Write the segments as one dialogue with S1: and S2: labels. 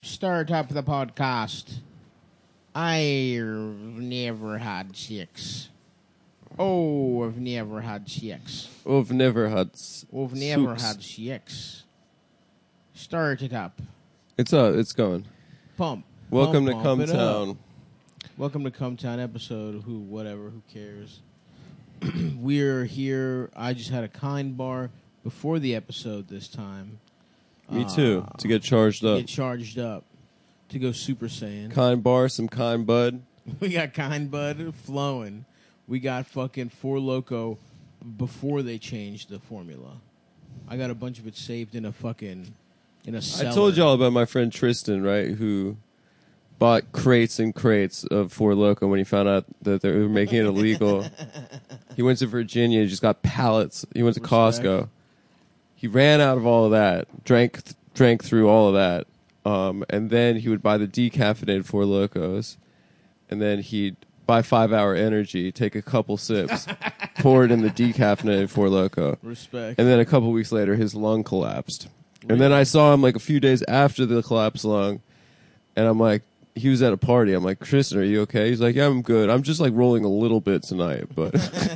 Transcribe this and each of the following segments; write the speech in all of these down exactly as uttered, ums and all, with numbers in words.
S1: start up the podcast. I've never had sex. Oh, I've never had sex.
S2: Oh, I've never had s-
S1: I've never
S2: soups.
S1: had sex. Start it up.
S2: It's uh, it's going.
S1: Pump.
S2: Welcome
S1: Pump,
S2: to
S1: pump
S2: Come
S1: it up.
S2: Town.
S1: Welcome to Come Town episode. Who, whatever, who cares? We're here. I just had a kind bar before the episode this time.
S2: Me
S1: Uh,
S2: too. To get charged
S1: to
S2: up.
S1: Get charged up. To go Super Saiyan.
S2: Kind bar, some kind bud.
S1: We got Kind Bud flowing. We got fucking Four Loko before they changed the formula. I got a bunch of it saved in a fucking in a cellar.
S2: I told y'all about my friend Tristan, right? Who bought crates and crates of Four Loko when he found out that they were making it illegal. He went to Virginia. He just got pallets. He went to
S1: Respect.
S2: Costco. He ran out of all of that. Drank th- drank through all of that. Um, and then he would buy the decaffeinated Four Locos. And then he'd buy Five Hour Energy, take a couple sips, pour it in the decaffeinated Four Loko.
S1: Respect.
S2: And then a couple weeks later, his lung collapsed. And then I saw him like a few days after the collapsed lung. And I'm like, he was at a party. I'm like, Tristan, are you okay? He's like, yeah, I'm good. I'm just like rolling a little bit tonight. But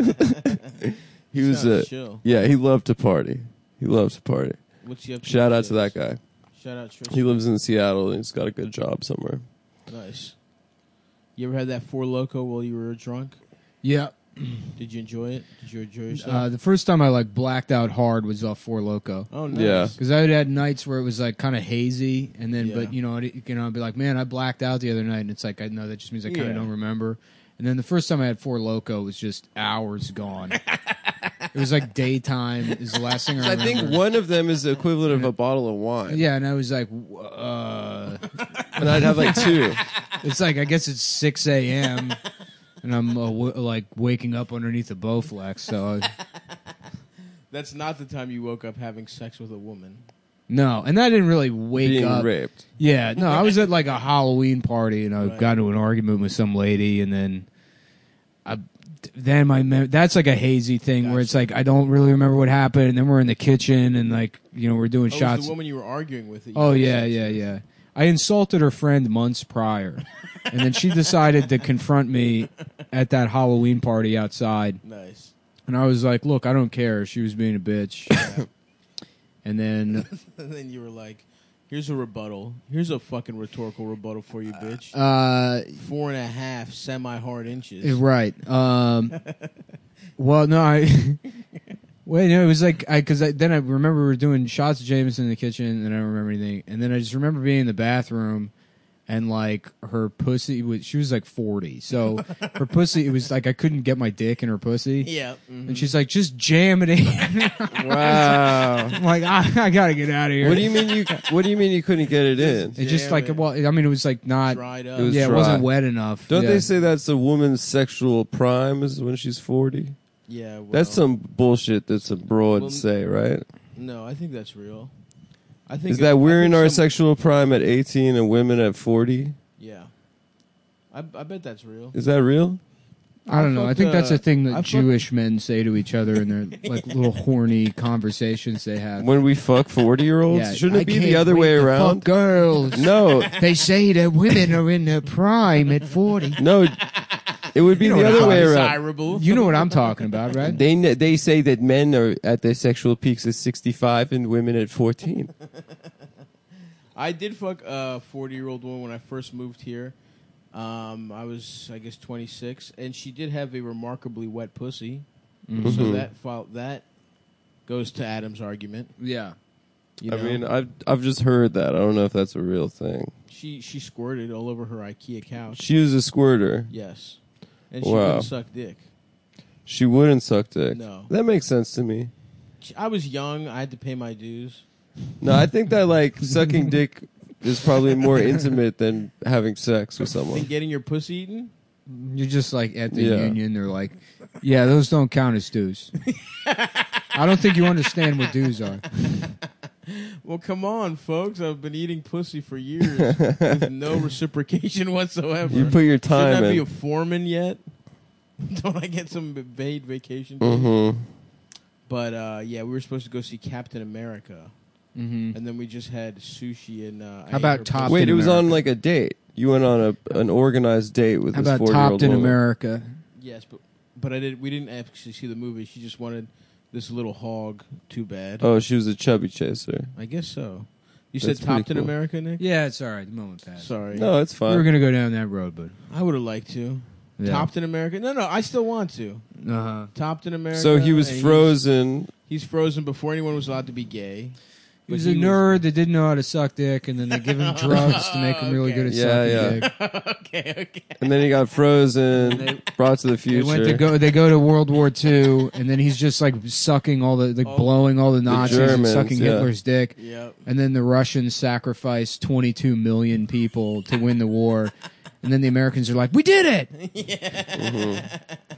S2: he was,
S1: Sounds
S2: uh,
S1: chill.
S2: yeah, he loved to party. He loves to party.
S1: What's he up to
S2: Shout
S1: these
S2: out to that
S1: days?
S2: guy.
S1: Shout out Tristan.
S2: He lives in Seattle and he's got a good job somewhere.
S1: Nice. You ever had that Four Loko while you were drunk?
S3: Yeah.
S1: Did you enjoy it? Did you enjoy yourself?
S3: Uh, the first time I like blacked out hard was off Four Loko.
S1: oh, nice.
S2: yeah.
S3: Because I had had nights where it was like kind of hazy, and then
S1: Yeah.
S3: but you know it, you know I'd be like, man, I blacked out the other night, and it's like I know that just means I kind of
S1: Yeah.
S3: don't remember. And then the first time I had Four Loko was just hours gone. It was like daytime is the last thing I
S2: I
S3: remember.
S2: think one of them is the equivalent of a bottle of wine.
S3: Yeah, and I was like, w- uh,
S2: And I'd have like two.
S3: it's like I guess it's six a.m. and I'm uh, w- like waking up underneath a Bowflex. So I,
S1: That's not the time you woke up having sex with a woman.
S3: no, and I didn't really wake
S2: Being
S3: up.
S2: raped.
S3: Yeah, no, I was at like a Halloween party and I
S1: Right.
S3: got into an argument with some lady, and then I, then my mem- that's like a hazy thing where it's
S1: Gotcha.
S3: like I don't really remember what happened, and then we're in the kitchen and like you know we're doing
S1: Oh, it was
S3: shots.
S1: the woman you were arguing with. that you
S3: Oh
S1: had
S3: yeah,
S1: sex
S3: yeah,
S1: with.
S3: yeah. I insulted her friend months prior, and then she decided to confront me at that Halloween party outside,
S1: Nice.
S3: and I was like, "Look, I don't care." She was being a bitch, and then.
S1: And then you were like, here's a rebuttal. Here's a fucking rhetorical rebuttal for you, bitch.
S3: Uh,
S1: Four and a half semi-hard inches.
S3: Eh, Right. Um, well, no, I. Wait, no, it was like I because I, then I remember we were doing shots of Jameson in the kitchen, and I don't remember anything. And then I just remember being in the bathroom, and like her pussy was she was like forty, so her pussy it was like I couldn't get my dick in her pussy.
S1: Yeah. mhm.
S3: And she's like, just jam it in.
S2: Wow.
S3: I'm like, I, I gotta get out of here.
S2: What do you mean you? What do you mean you couldn't get it in?
S3: It just
S1: Jam
S3: like
S1: it.
S3: well, I mean, it was like not.
S1: Dried up.
S2: It was
S3: yeah,
S2: dry.
S3: it wasn't wet enough.
S2: Don't
S3: yeah.
S2: they say that's a woman's sexual prime is when she's forty?
S1: yeah. Well,
S2: That's some bullshit that some broad
S1: Well,
S2: say, right?
S1: No, I think that's real. I think
S2: Is that
S1: I
S2: we're
S1: think
S2: in our
S1: some-
S2: sexual prime at eighteen and women at forty?
S1: Yeah. I, I bet that's real.
S2: Is that real?
S3: I don't
S1: I
S3: know. I
S1: fucked,
S3: think that's
S1: uh,
S3: a thing that
S1: I fucked-
S3: Jewish men say to each other in their like little horny conversations they have.
S2: When we fuck forty year olds?
S3: Yeah,
S2: Shouldn't
S3: I
S2: it be
S3: can't
S2: the other
S3: wait
S2: way
S3: to
S2: around?
S3: fuck girls.
S2: No,
S3: They say that women are in their prime at forty.
S2: no. It would be
S3: You know
S2: the
S3: what
S2: other
S3: I'm
S2: way
S3: talking
S2: around.
S1: Desirable.
S3: You know what I'm talking about, right?
S2: They kn- they say that men are at their sexual peaks at sixty-five and women at fourteen.
S1: I did fuck a forty-year-old woman when I first moved here. Um, I was, I guess, twenty-six, and she did have a remarkably wet pussy.
S3: Mhm.
S1: So that fol- that goes to Adam's argument.
S3: Yeah.
S1: You
S2: I
S1: know?
S2: mean, I've I've just heard that. I don't know if that's a real thing.
S1: she she squirted all over her IKEA couch.
S2: She was a squirter.
S1: Yes, and she
S2: Wow.
S1: wouldn't suck dick.
S2: She wouldn't suck dick.
S1: No.
S2: That makes sense to me.
S1: She- I was young. I had to pay my dues.
S2: No, I think that like sucking dick is probably more intimate than having sex with
S1: And
S2: someone.
S1: getting your pussy eaten.
S3: You're just like at the
S2: Yeah.
S3: union. They're like, yeah, those don't count as dues. I don't think you understand what dues are.
S1: Well, come on, folks. I've been eating pussy for years with no reciprocation whatsoever.
S2: You put your time
S1: Shouldn't I be
S2: in.
S1: a foreman yet? Don't I get some paid vacation days?
S2: Mm-hmm.
S1: But uh, yeah, we were supposed to go see Captain America
S3: Mm-hmm.
S1: and then we just had sushi and. Uh, I
S3: How about
S1: ate her
S3: Top-
S1: pussy.
S2: Wait,
S3: in
S2: it was on
S3: America.
S2: like a date. You went on a an organized date with
S3: How
S2: this
S3: about
S2: four-year-old
S3: Topped in
S2: woman.
S3: America?
S1: Yes, but but I did. We didn't actually see the movie. She just wanted this little hog. Too bad.
S2: Oh, she was a chubby chaser.
S1: I guess so. You
S2: That's
S1: said Topped
S2: pretty
S1: in
S2: cool.
S1: America, Nick?
S3: Yeah, it's all right. The moment passed.
S1: Sorry.
S2: No, it's
S3: We were
S2: fine.
S3: gonna go down that road, but
S1: I would have liked to.
S3: yeah.
S1: Topped in America? No, no, I still want to.
S3: Uh-huh.
S1: Topped in America.
S2: So he was
S1: and he's-
S2: frozen.
S1: He's, frozen before anyone was allowed to be gay.
S3: He
S1: But
S3: was a nerd that didn't know how to suck dick, and then they give him drugs to make him really
S1: Okay.
S3: good at
S2: Yeah,
S3: sucking
S2: yeah.
S3: dick.
S1: okay, okay.
S2: And then he got frozen,
S3: They-
S2: brought to the
S3: They
S2: future.
S3: went to go. They go to World War Two, and then he's just like sucking all the, like
S1: Oh.
S3: blowing all the Nazis and
S2: Germans,
S3: sucking
S2: yeah.
S3: Hitler's dick.
S1: Yep.
S3: And then the Russians sacrificed twenty-two million people to win the war, and then the Americans are like, "We did it!"
S2: Mm-hmm.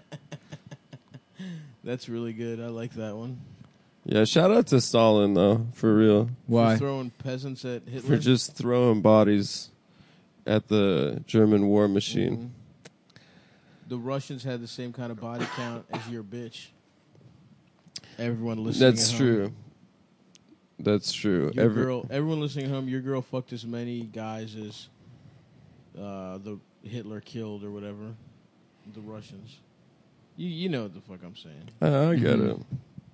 S1: That's really good. I like that one.
S2: Yeah, shout out to Stalin though, for real,
S3: Why?
S1: For throwing peasants at Hitler.
S2: for just throwing bodies at the German war machine.
S1: Mhm. The Russians had the same kind of body count as your bitch. Everyone listening.
S2: That's
S1: at home.
S2: true. That's true.
S1: Your
S2: Every,
S1: girl, everyone listening at home, your girl fucked as many guys as uh, the Hitler killed or whatever. The Russians. You you know what the fuck I'm saying.
S2: Uh, I get
S3: Mhm.
S2: it.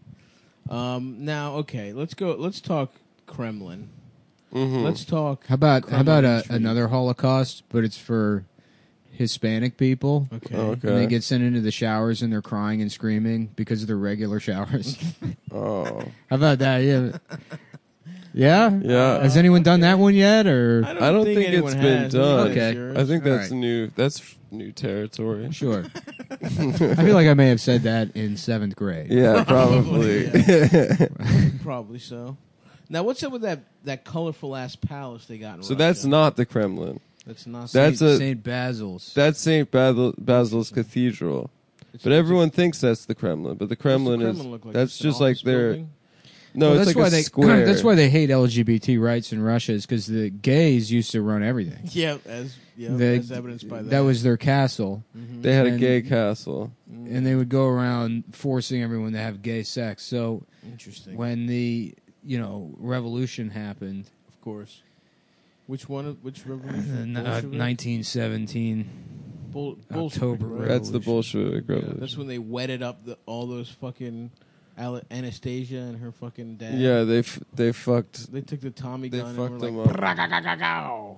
S1: Um, now, okay, let's go. Let's talk Kremlin.
S2: Mhm.
S1: Let's talk.
S3: How about how about
S1: Kremlin
S3: a,
S1: Street.
S3: another Holocaust, but it's for Hispanic people?
S1: Okay.
S2: Oh, okay.
S3: And they get sent into the showers and they're crying and screaming because of their regular showers.
S2: Oh,
S3: How about that? Yeah. Yeah?
S2: yeah.
S3: Has anyone done that one yet? Or
S1: I don't,
S2: I don't
S1: think,
S2: think
S1: anyone
S2: it's been
S1: has.
S2: done.
S1: Maybe that's
S3: Okay.
S1: yours.
S2: I think
S3: All
S2: that's
S3: right.
S2: new. That's new territory.
S3: Sure. I feel like I may have said that in seventh grade.
S2: Yeah, probably.
S1: Probably, Probably so. Now, what's up with that, that colorful ass palace they got in
S2: So
S1: Russia?
S2: that's not the Kremlin.
S1: That's not.
S2: That's
S3: Saint,
S2: a-
S3: Saint Basil's.
S2: That's Saint Basil, Basil's Cathedral.
S1: It's-
S2: But
S1: it's a-
S2: everyone thinks that's the Kremlin. But the
S1: what's the
S2: Kremlin,
S1: Kremlin
S2: is
S1: look like?
S2: that's
S1: Just an
S2: just like
S1: office
S2: their
S1: building?
S2: no.
S3: Well,
S2: it's
S3: that's
S2: like
S3: why
S2: a
S3: they,
S2: square.
S3: That's why they hate L G B T rights in Russia, is because the gays used to run everything.
S1: Yeah, as yeah,
S3: They-
S1: as evidenced by that.
S3: That was their castle,
S1: Mhm.
S2: they had a
S3: and-
S2: gay castle.
S1: Mm,
S3: and they would go around forcing everyone to have gay sex. So
S1: interesting.
S3: when the you know revolution happened,
S1: of course. Which one? of- Which revolution?
S3: uh,
S1: Bolshevik?
S3: nineteen seventeen,
S1: Bull, Bolshevik,
S3: October
S1: right?
S3: Red-
S2: That's the
S3: Revolution.
S2: Bolshevik
S1: Yeah,
S2: Revolution.
S1: that's when they wetted up the, all those fucking Ale- Anastasia and her fucking dad.
S2: Yeah, they f- they fucked.
S1: They took the Tommy
S2: They
S1: gun
S2: fucked
S1: and
S2: them
S1: were
S2: up.
S1: like, "Bragagagagow."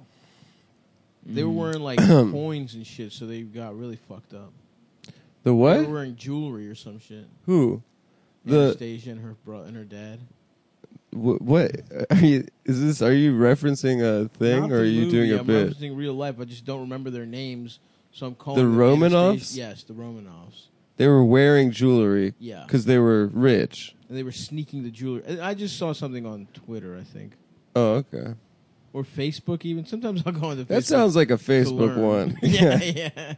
S1: They were
S3: Mm.
S1: wearing like coins and shit, so they got really fucked up.
S2: The
S1: They
S2: what?
S1: were wearing jewelry or some shit.
S2: Who? The
S1: Anastasia and her bro and her dad.
S2: wh- what? Are you, is this? Are you referencing a thing,
S1: Not
S2: or
S1: the
S2: are you
S1: movie,
S2: doing a
S1: I'm
S2: bit?
S1: referencing real life. I just don't remember their names, so I'm calling
S2: The
S1: them
S2: Romanovs?
S1: Anastasia- Yes, the Romanovs.
S2: They were wearing jewelry
S1: Yeah,
S2: because they were rich.
S1: and they were sneaking the jewelry. I I just saw something on Twitter, I think,
S2: Oh, okay.
S1: or Facebook. Even sometimes I'll go on the.
S2: That
S1: Facebook
S2: sounds like a
S1: to
S2: Facebook
S1: learn.
S2: one.
S1: yeah, yeah.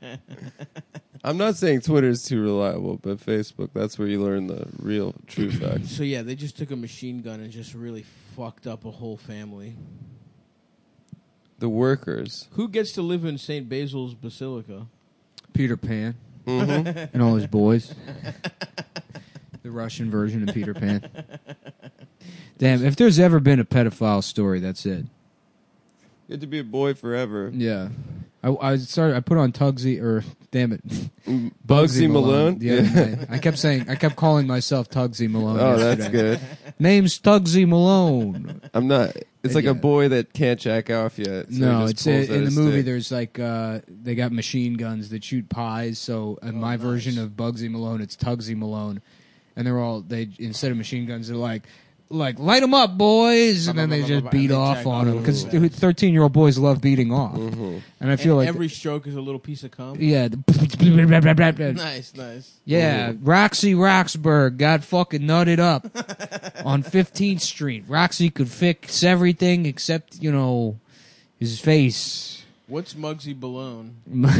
S2: I'm not saying Twitter's too reliable, but Facebook, that's where you learn the real true facts.
S1: So yeah, they just took a machine gun and just really fucked up a whole family.
S2: The workers.
S1: Who gets to live in Saint Basil's Basilica?
S3: Peter Pan
S2: hmm
S3: and all his boys. The Russian version of Peter Pan. Damn, if there's ever been a pedophile story, that's it.
S2: Get to be a boy forever.
S3: Yeah. I, I started. I put on Tugsy, or damn it,
S2: Mm, Bugsy Malone.
S3: the other
S2: Yeah.
S3: night. I kept saying, I kept calling myself Tugsy Malone.
S2: Oh, that's
S3: yesterday.
S2: good.
S3: Name's Tugsy Malone.
S2: I'm not. It's like
S3: Yeah.
S2: a boy that can't jack off yet. so he
S3: No,
S2: just
S3: it's
S2: pulls
S3: in,
S2: out
S3: in the
S2: his
S3: movie.
S2: stick.
S3: There's like uh, they got machine guns that shoot pies. So in
S1: Oh,
S3: my
S1: nice.
S3: version of Bugsy Malone, it's Tugsy Malone, and they're all they instead of machine guns, they're like. Like, light them up, boys! And then they just beat
S1: And they
S3: off
S1: jack
S3: on
S1: off
S3: them. Because
S1: really fast.
S3: thirteen-year-old boys love beating off.
S2: Mhm.
S3: And I feel
S1: And
S3: like...
S1: every stroke is a little piece of cum.
S3: Yeah. the-
S1: Nice, nice.
S3: Yeah, Roxy Roxburgh got fucking nutted up on fifteenth Street. Roxy could fix everything except, you know, his face.
S1: What's Muggsy Balone?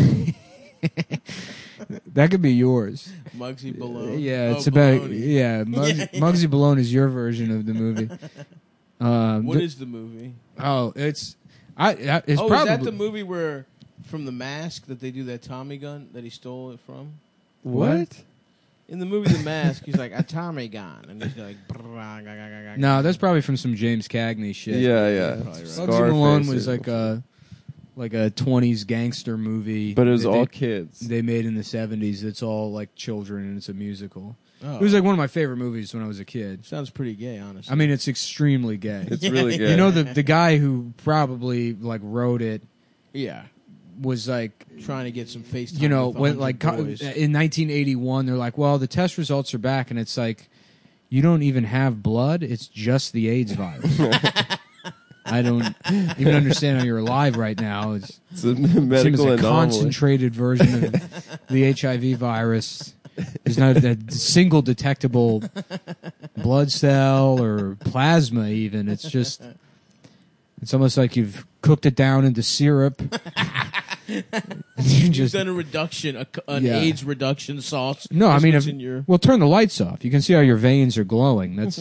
S3: That could be yours.
S1: Muggsy Balone.
S3: Yeah,
S1: Oh,
S3: it's about
S1: baloney.
S3: yeah. Muggsy,
S1: Yeah, yeah.
S3: Muggsy Balone is your version of the movie. Um,
S1: What
S3: th-
S1: is the movie?
S3: oh, it's I. I it's
S1: oh,
S3: probably
S1: is that the movie where from The Mask that they do that Tommy gun that he stole it from?
S3: What?
S1: In the movie The Mask, he's like, a Tommy gun. And he's like,
S3: No, that's probably from some James Cagney shit.
S2: Yeah, yeah.
S1: Probably right.
S3: Bugsy Malone
S2: Scarface
S3: was
S2: or-
S3: like a like a twenties gangster movie,
S2: But it was
S3: that
S2: all
S3: they,
S2: kids.
S3: they made in the seventies. It's all like children, and it's a musical.
S1: Oh.
S3: It was like one of my favorite movies when I was a kid.
S1: Sounds pretty gay, honestly.
S3: I mean, it's extremely gay.
S2: It's
S1: Yeah,
S2: really
S1: yeah.
S2: good.
S3: You know, the the guy who probably like wrote it
S1: yeah.
S3: was like,
S1: Trying to get some FaceTime.
S3: you know,
S1: with
S3: when
S1: one
S3: like
S1: hundred
S3: co-
S1: boys.
S3: in nineteen eighty-one, they're like, well, the test results are back, and it's like, you don't even have blood; it's just the AIDS virus. I don't even understand how you're alive right now. It's,
S2: It's a
S3: it seems
S2: medical
S3: a
S2: anomaly.
S3: concentrated version of the H I V virus. There's not a single detectable blood cell or plasma. Even it's just, it's almost like you've cooked it down into syrup. you
S1: You've
S3: just
S1: done a reduction, a, an
S3: Yeah.
S1: AIDS reduction sauce.
S3: no. I
S1: Just
S3: mean,
S1: what's
S3: if,
S1: in your,
S3: well, turn the lights off. You can see how your veins are glowing. That's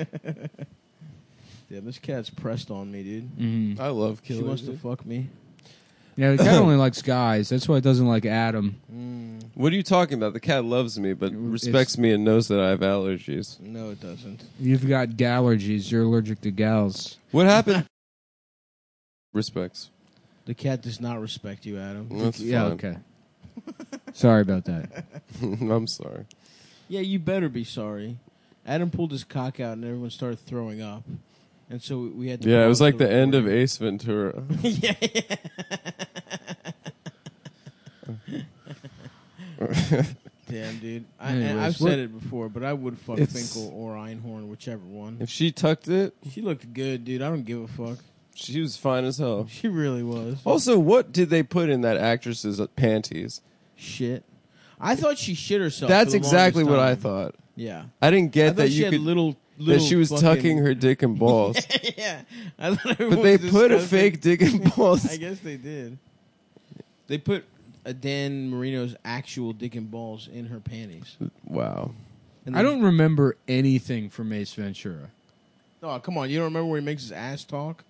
S1: yeah, this cat's pressed on me, dude.
S3: mhm.
S2: I love
S1: She
S2: killing.
S1: wants to
S2: dude.
S1: fuck me.
S3: Yeah. The cat only likes guys. That's why it doesn't like Adam.
S1: Mm,
S2: What are you talking about? The cat loves me, but
S3: It's-
S2: respects me and knows that I have allergies.
S1: no, it doesn't.
S3: You've got gallergies. You're allergic to gals.
S2: What happened? Respects.
S1: The cat does not respect you, Adam.
S2: That's
S3: yeah.
S2: fine.
S3: Okay. Sorry about that.
S2: I'm sorry.
S1: Yeah, you better be sorry. Adam pulled his cock out and everyone started throwing up. And so we had to
S2: Yeah, it was
S1: pause
S2: like the end of
S1: recording.
S2: Ace Ventura.
S1: yeah, yeah. Damn, dude. I, and
S3: Anyways,
S1: I've
S3: what-
S1: said it before, but I would fuck
S2: It's-
S1: Finkel or Einhorn, whichever one.
S2: If she tucked it,
S1: She looked good, dude. I don't give a fuck.
S2: she was fine as hell.
S1: She really was.
S2: Also, what did they put in that actress's panties?
S1: Shit. I thought she shit herself.
S2: That's
S1: for the
S2: exactly
S1: longest
S2: what I
S1: time.
S2: thought.
S1: Yeah.
S2: I didn't
S1: I
S2: get
S1: thought
S2: that
S1: she
S2: you
S1: had
S2: could
S1: little,
S2: that
S1: little
S2: she was
S1: fucking-
S2: tucking her dick and balls.
S1: yeah. I thought
S2: But
S1: everyone
S2: they
S1: was
S2: put a
S1: disgusting.
S2: fake dick and balls.
S1: I guess they did. They put a Dan Marino's actual dick and balls in her panties.
S2: Wow.
S1: And
S3: I
S1: then-
S3: don't remember anything from Ace Ventura.
S1: Oh, come on! You don't remember where he makes his ass talk?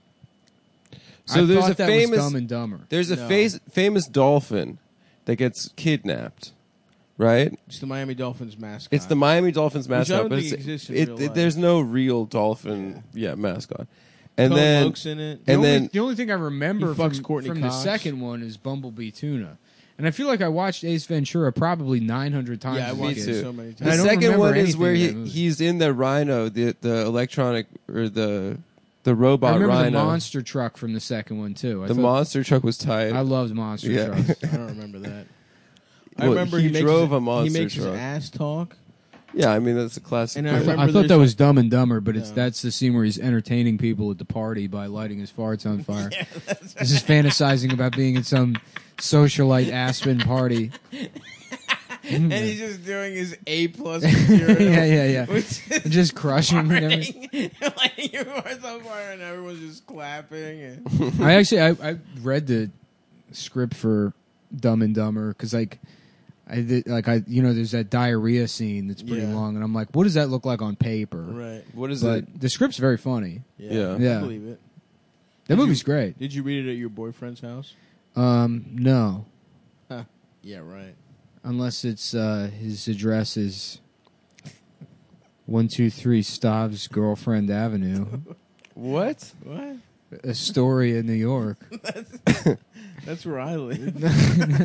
S2: So
S3: I
S2: there's
S3: thought
S2: a
S3: that
S2: famous
S3: was Dumb and Dumber.
S2: there's a
S1: No.
S2: face, famous dolphin that gets kidnapped, right?
S1: It's the Miami Dolphins mascot.
S2: It's the Miami Dolphins
S1: Which I
S2: mascot,
S1: don't
S2: but
S1: think
S2: it's,
S1: exists in
S2: it,
S1: real
S2: it-
S1: life.
S2: there's no real dolphin, yeah, mascot. And
S1: Cohen
S2: then
S1: Oak's in it.
S3: The
S2: and
S3: only,
S2: then
S3: the only thing I remember
S1: He fucks
S3: from,
S1: Courtney
S3: from the
S1: Cox.
S3: second one is Bumblebee Tuna. And I feel like I watched Ace Ventura probably nine hundred times.
S1: yeah, I
S3: as a
S1: watched
S3: kid.
S1: it
S2: too.
S1: so many
S3: And
S2: the
S3: I
S1: times.
S3: don't
S2: second
S3: remember
S2: one is
S3: anything
S2: where
S3: in
S2: he,
S3: that movie.
S2: he's in the rhino, the the electronic or the the
S3: I
S2: robot
S3: remember
S2: rhino.
S3: the monster truck from the second one too. I
S2: The
S3: thought-
S2: monster truck was tight.
S3: I loved monster
S2: Yeah.
S3: trucks.
S1: I don't remember that. I
S2: Well,
S1: remember
S2: he
S1: he, makes
S2: drove
S1: his,
S2: a monster
S1: He makes
S2: truck.
S1: his ass talk.
S2: yeah, I mean that's a classic.
S1: And I
S3: I,
S1: remember
S3: thought- I thought
S1: there's
S3: that
S1: a-
S3: was Dumb and Dumber, but it's
S1: No.
S3: that's the scene where he's entertaining people at the party by lighting his farts on fire. This is fantasizing about being at some socialite Aspen party.
S1: And he's just doing his A plus material.
S3: yeah, yeah, yeah.
S1: Which is
S3: Just crushing them. and everything.
S1: lighting, lighting your farts on fire, and everyone's just clapping. And
S3: I actually I, I read the script for Dumb and Dumber because like I did, like I you know there's that diarrhea scene that's pretty
S1: Yeah.
S3: long and I'm like what does that look like on paper?
S1: right,
S2: What is
S3: But
S2: it?
S3: the script's very funny.
S1: yeah,
S2: Yeah.
S1: I
S3: Yeah.
S1: believe it.
S3: That
S1: Did
S3: movie's
S1: you-
S3: great.
S1: Did you read it at your boyfriend's house?
S3: Um, no,
S1: Yeah, right.
S3: unless it's uh, his address is one two three Stav's Girlfriend Avenue,
S2: What?
S1: What?
S3: Astoria, New York.
S1: That's where I live.
S3: No,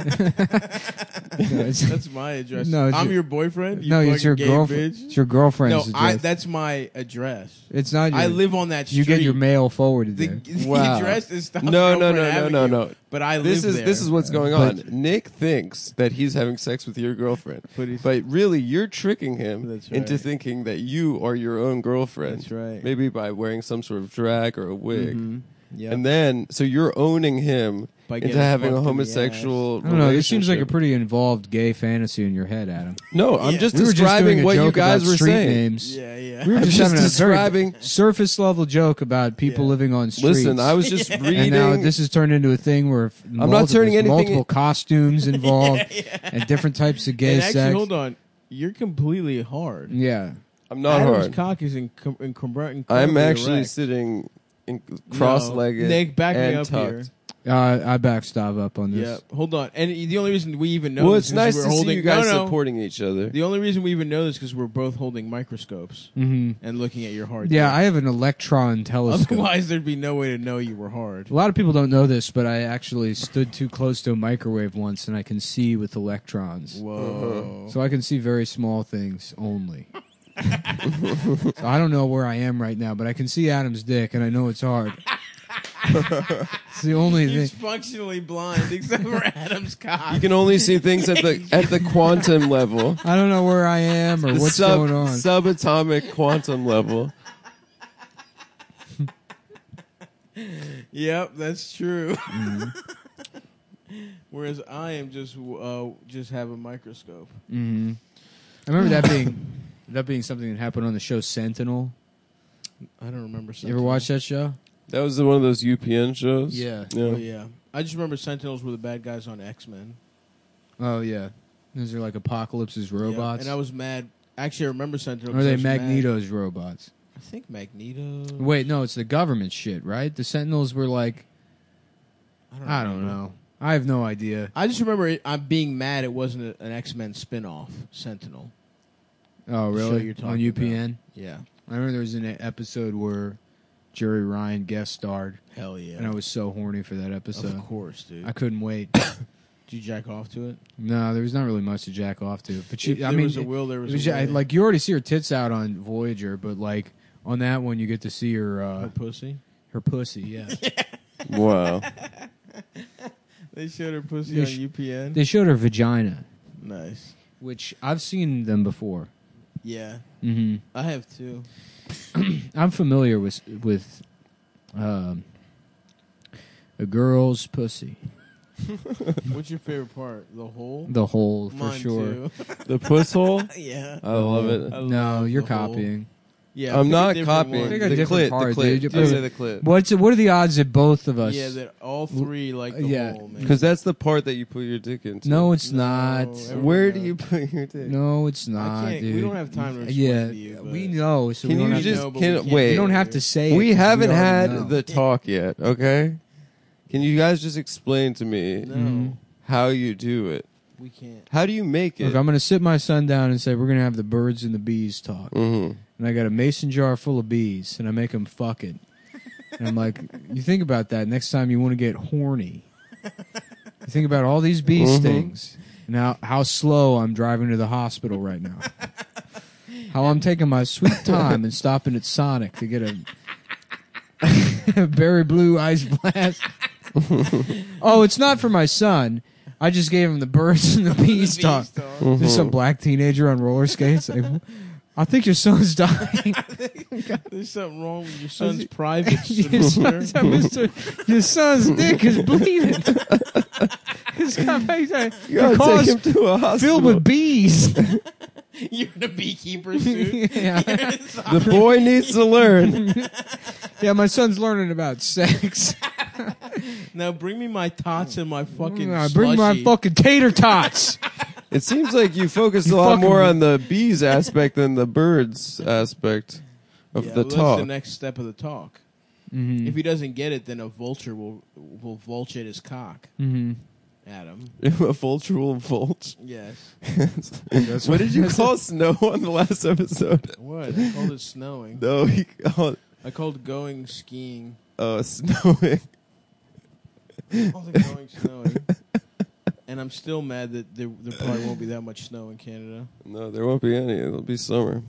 S3: it's,
S1: That's my address.
S3: No, it's
S1: I'm
S3: your-
S1: your boyfriend. You
S3: no, it's
S1: fucking
S3: your
S1: gay
S3: girlfriend.
S1: bitch.
S3: It's your girlfriend's
S1: No, I,
S3: address.
S1: that's my address.
S3: it's not. Your,
S1: I live on that street.
S3: You get your mail forwarded
S1: the,
S3: there.
S1: the
S2: Wow.
S1: address is Stop
S2: No, no,
S1: Girlfriend
S2: no, no,
S1: Avenue,
S2: no, no.
S1: But I
S2: This
S1: live
S2: is
S1: there.
S2: this is what's going
S3: But-
S2: on. Nick thinks that he's having sex with your girlfriend,
S1: But he's-
S2: but really you're tricking him
S1: That's
S2: into
S1: right.
S2: thinking that you are your own girlfriend.
S1: That's right.
S2: Maybe by wearing some sort of drag or a wig.
S1: Mhm. Yep.
S2: And then, so you're owning him
S1: By
S2: into
S1: getting
S2: having
S1: fucked
S2: a
S1: in the
S2: homosexual.
S3: I don't know. This seems like a
S2: relationship.
S3: pretty involved gay fantasy in your head, Adam.
S2: No, I'm
S1: Yeah.
S2: just
S3: We were just
S2: describing
S3: doing a
S2: what you
S3: joke
S2: guys
S3: about
S2: were
S3: street
S2: saying.
S3: names.
S1: Yeah, yeah.
S3: We were
S2: I'm
S3: just,
S2: just
S3: having a
S2: describing-
S3: very surface level joke about people
S1: Yeah.
S3: living on streets.
S2: Listen, I was just reading.
S3: and now this has turned into a thing where f-
S2: not
S3: multiple,
S2: turning anything
S3: multiple
S2: in-
S3: costumes involved and different types of gay
S1: and actually,
S3: sex.
S1: hold on. You're completely hard.
S3: Yeah,
S2: I'm not
S1: Adam's
S2: hard.
S1: cock is in, com- in, com-
S2: I'm
S1: incredibly
S2: actually
S1: erect.
S2: sitting in
S1: No.
S2: cross-legged
S1: Nick, back me
S2: and
S1: up
S2: tucked.
S1: here.
S3: Uh, I back Stav up on this.
S1: Yeah, hold on. And the only reason we even know
S2: Well,
S1: this
S2: it's
S1: is
S2: nice
S1: we're
S2: to
S1: holding,
S2: see you guys
S1: no, no.
S2: supporting each other.
S1: The only reason we even know this because we're both holding microscopes
S3: hmm
S1: and looking at your hard.
S3: Yeah,
S1: disk.
S3: I have an electron telescope.
S1: Otherwise, thered be no way to know you were hard.
S3: A lot of people don't know this, but I actually stood too close to a microwave once, and I can see with electrons.
S1: Whoa.
S3: So I can see very small things only. So I don't know where I am right now, but I can see Adam's dick, and I know it's hard. It's the only
S1: He's
S3: thing.
S1: functionally blind except for Adam's cock.
S2: You can only see things at the at the quantum level.
S3: I don't know where I am or
S2: The
S3: what's
S2: sub,
S3: going on.
S2: subatomic quantum level.
S1: Yep, that's true.
S3: Mm-hmm.
S1: Whereas I am just uh, just have a microscope.
S3: hmm I remember that being that being something that happened on the show Sentinel.
S1: I don't remember.
S3: You
S1: Sentinel.
S3: ever watch that show?
S2: That was one of those U P N shows.
S3: Yeah.
S2: Yeah.
S1: Oh yeah, I just remember Sentinels were the bad guys on X Men.
S3: Oh yeah, those are like Apocalypse's robots.
S1: and I was mad. Actually, I remember Sentinel.
S3: Or are
S1: 'cause I
S3: they
S1: was mad.
S3: Magneto's robots?
S1: I think Magneto.
S3: Wait, no, it's the government shit, right? The Sentinels were like,
S1: I don't,
S3: I don't
S1: remember.
S3: know. I have no idea.
S1: I just remember it, I'm being mad. It wasn't a, an X Men spinoff. Sentinel.
S3: Oh
S1: The show
S3: really?
S1: you're
S3: On
S1: talking
S3: U P N?
S1: Yeah.
S3: I remember there was an episode where Jerry Ryan guest starred,
S1: Hell yeah.
S3: and I was so horny for that episode.
S1: Of course, dude.
S3: I couldn't wait.
S1: Did you jack off to it?
S3: No, there was not really much to jack off to. But she,
S1: If
S3: I
S1: there
S3: mean,
S1: was a
S3: it-
S1: will, there
S3: it
S1: was,
S3: was
S1: a
S3: ju- I-
S1: way.
S3: like you already see her tits out on Voyager, but like on that one, you get to see her uh,
S1: her pussy.
S3: her pussy. Yeah,
S2: Wow.
S1: They showed her pussy
S3: They
S1: on
S3: sh-
S1: U P N.
S3: they showed her vagina,
S1: Nice.
S3: which I've seen them before.
S1: Yeah,
S3: hmm
S1: I have too.
S3: I'm familiar with with um, a girl's pussy,
S1: What's your favorite part? The hole?
S3: the hole for
S1: Mine
S3: sure.
S1: too.
S2: The puss hole?
S1: yeah.
S2: I love it.
S1: I
S3: No,
S1: love
S3: you're
S1: the hole.
S3: copying.
S1: Yeah,
S2: I'm
S1: pick a
S2: not
S1: different
S2: copying.
S1: one.
S3: Pick a
S2: The
S3: different
S2: clit,
S3: part,
S2: the clit.
S3: dude.
S2: Just say the clit.
S3: What's what are the odds that both of us?
S1: Yeah, that all three like the
S3: Yeah.
S1: hole, man.
S2: Because that's the part that you put your dick into.
S3: no, it's
S1: No,
S3: not.
S1: everyone
S2: Where do
S1: knows.
S2: you put your dick?
S3: No, it's not,
S1: I can't.
S3: dude.
S1: We don't have time to explain
S3: Yeah,
S1: to you. But
S3: we know. So
S2: Can
S3: we don't
S2: you
S3: have
S2: just
S1: know, but
S2: can
S1: we can't
S2: wait?
S3: we
S1: do
S3: don't
S1: it.
S3: have to say.
S2: We
S3: it 'cause
S2: haven't
S3: already
S2: had
S3: know.
S2: the talk yet. Okay. Can you guys just explain to me
S1: No,
S3: Mhm.
S2: how you do it?
S1: we can't.
S2: How do you make it?
S3: Look, I'm going to sit my son down and say we're going to have the birds and the bees talk.
S2: mm-hmm.
S3: And I got a mason jar full of bees, and I make them fuck it. And I'm like, you think about that next time you want to get horny. You think about all these bee
S2: Mhm.
S3: stings, and how, how slow I'm driving to the hospital right now. How I'm taking my sweet time and stopping at Sonic to get a, a berry blue ice blast. Oh, it's not for my son. I just gave him the birds and the bees
S1: The
S3: talk.
S1: bees talk.
S3: There's some black teenager on roller skates. Like, I think your son's dying.
S1: There's something wrong with your son's private
S3: your,
S1: semester.
S3: son's, Mister your son's dick is bleeding. It's got
S2: You gotta
S3: because
S2: take him to a hospital.
S3: filled with bees.
S1: You're in a beekeeper suit.
S3: yeah.
S2: The boy needs to learn.
S3: yeah, my son's learning about sex.
S1: Now bring me my tots and my fucking.
S3: I bring my
S1: slushy.
S3: fucking tater tots.
S2: It seems like you focus
S3: You
S2: a lot
S3: fucking-
S2: more on the bees aspect than the birds aspect of
S1: Yeah,
S2: the
S1: well, That's
S2: talk.
S1: the next step of the talk.
S3: Mm-hmm.
S1: If he doesn't get it, then a vulture will will vulture at his cock.
S3: Mm-hmm.
S1: Adam.
S2: a vulture will vulture.
S1: Yes.
S2: What did you call snow on the last episode?
S1: What? I called it snowing.
S2: No, he called
S1: I called going skiing.
S2: uh, snowing.
S1: I called it going snowing. And I'm still mad that there, there probably won't be that much snow in Canada.
S2: No, there won't be any. It'll be summer.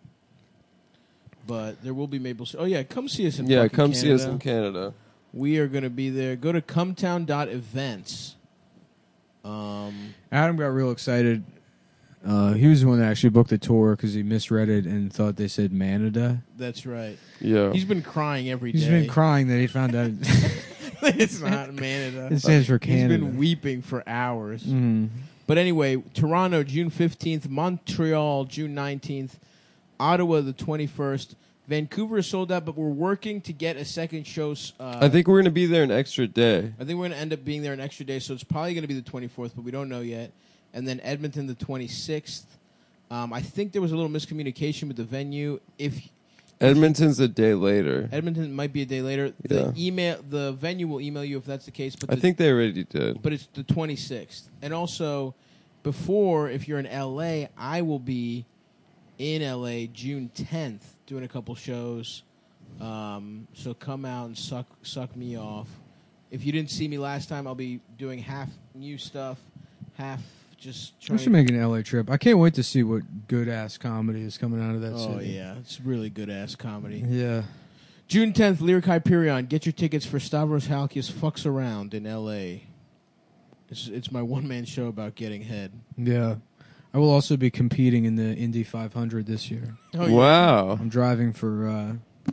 S1: But there will be maple syrup. Oh, yeah. Come see us in
S2: Yeah,
S1: fucking
S2: come see us
S1: Canada.
S2: in Canada.
S1: We are going to be there. Go to cumtown dot events. Um,
S3: Adam got real excited. Uh, he was the one that actually booked the tour because he misread it and thought they said Manada.
S1: that's right.
S2: Yeah.
S1: He's been crying every day.
S3: He's been crying that he found out
S1: It's not Manada.
S3: it stands for
S1: He's
S3: Canada.
S1: been weeping for hours.
S3: Mhm.
S1: But anyway, Toronto, June fifteenth. Montreal, June nineteenth. Ottawa, the twenty-first. Vancouver is sold out, but we're working to get a second show. Uh,
S2: I think we're going to be there an extra day.
S1: I think we're going to end up being there an extra day, so it's probably going to be the twenty-fourth, but we don't know yet. And then Edmonton, the twenty-sixth. Um, I think there was a little miscommunication with the venue. If
S2: Edmonton's a day later.
S1: Edmonton might be a day later. The
S2: Yeah.
S1: email, the venue will email you if that's the case. But
S2: I
S1: the,
S2: think they already did.
S1: but it's the twenty-sixth. And also, before, if you're in L A, I will be in L A June tenth doing a couple shows. Um, so come out and suck suck me off. If you didn't see me last time, I'll be doing half new stuff, half just
S3: We
S1: trying.
S3: should make an L A trip. I can't wait to see what good ass comedy is coming out of that
S1: Oh
S3: city.
S1: yeah, it's really good ass comedy.
S3: Yeah.
S1: June tenth, Lyric Hyperion. Get your tickets for Stavros Halkias Fucks Around in L A. It's it's my one man show about getting head.
S3: Yeah. I will also be competing in the Indy five hundred this year.
S1: Oh, yeah.
S2: Wow.
S3: I'm driving for uh,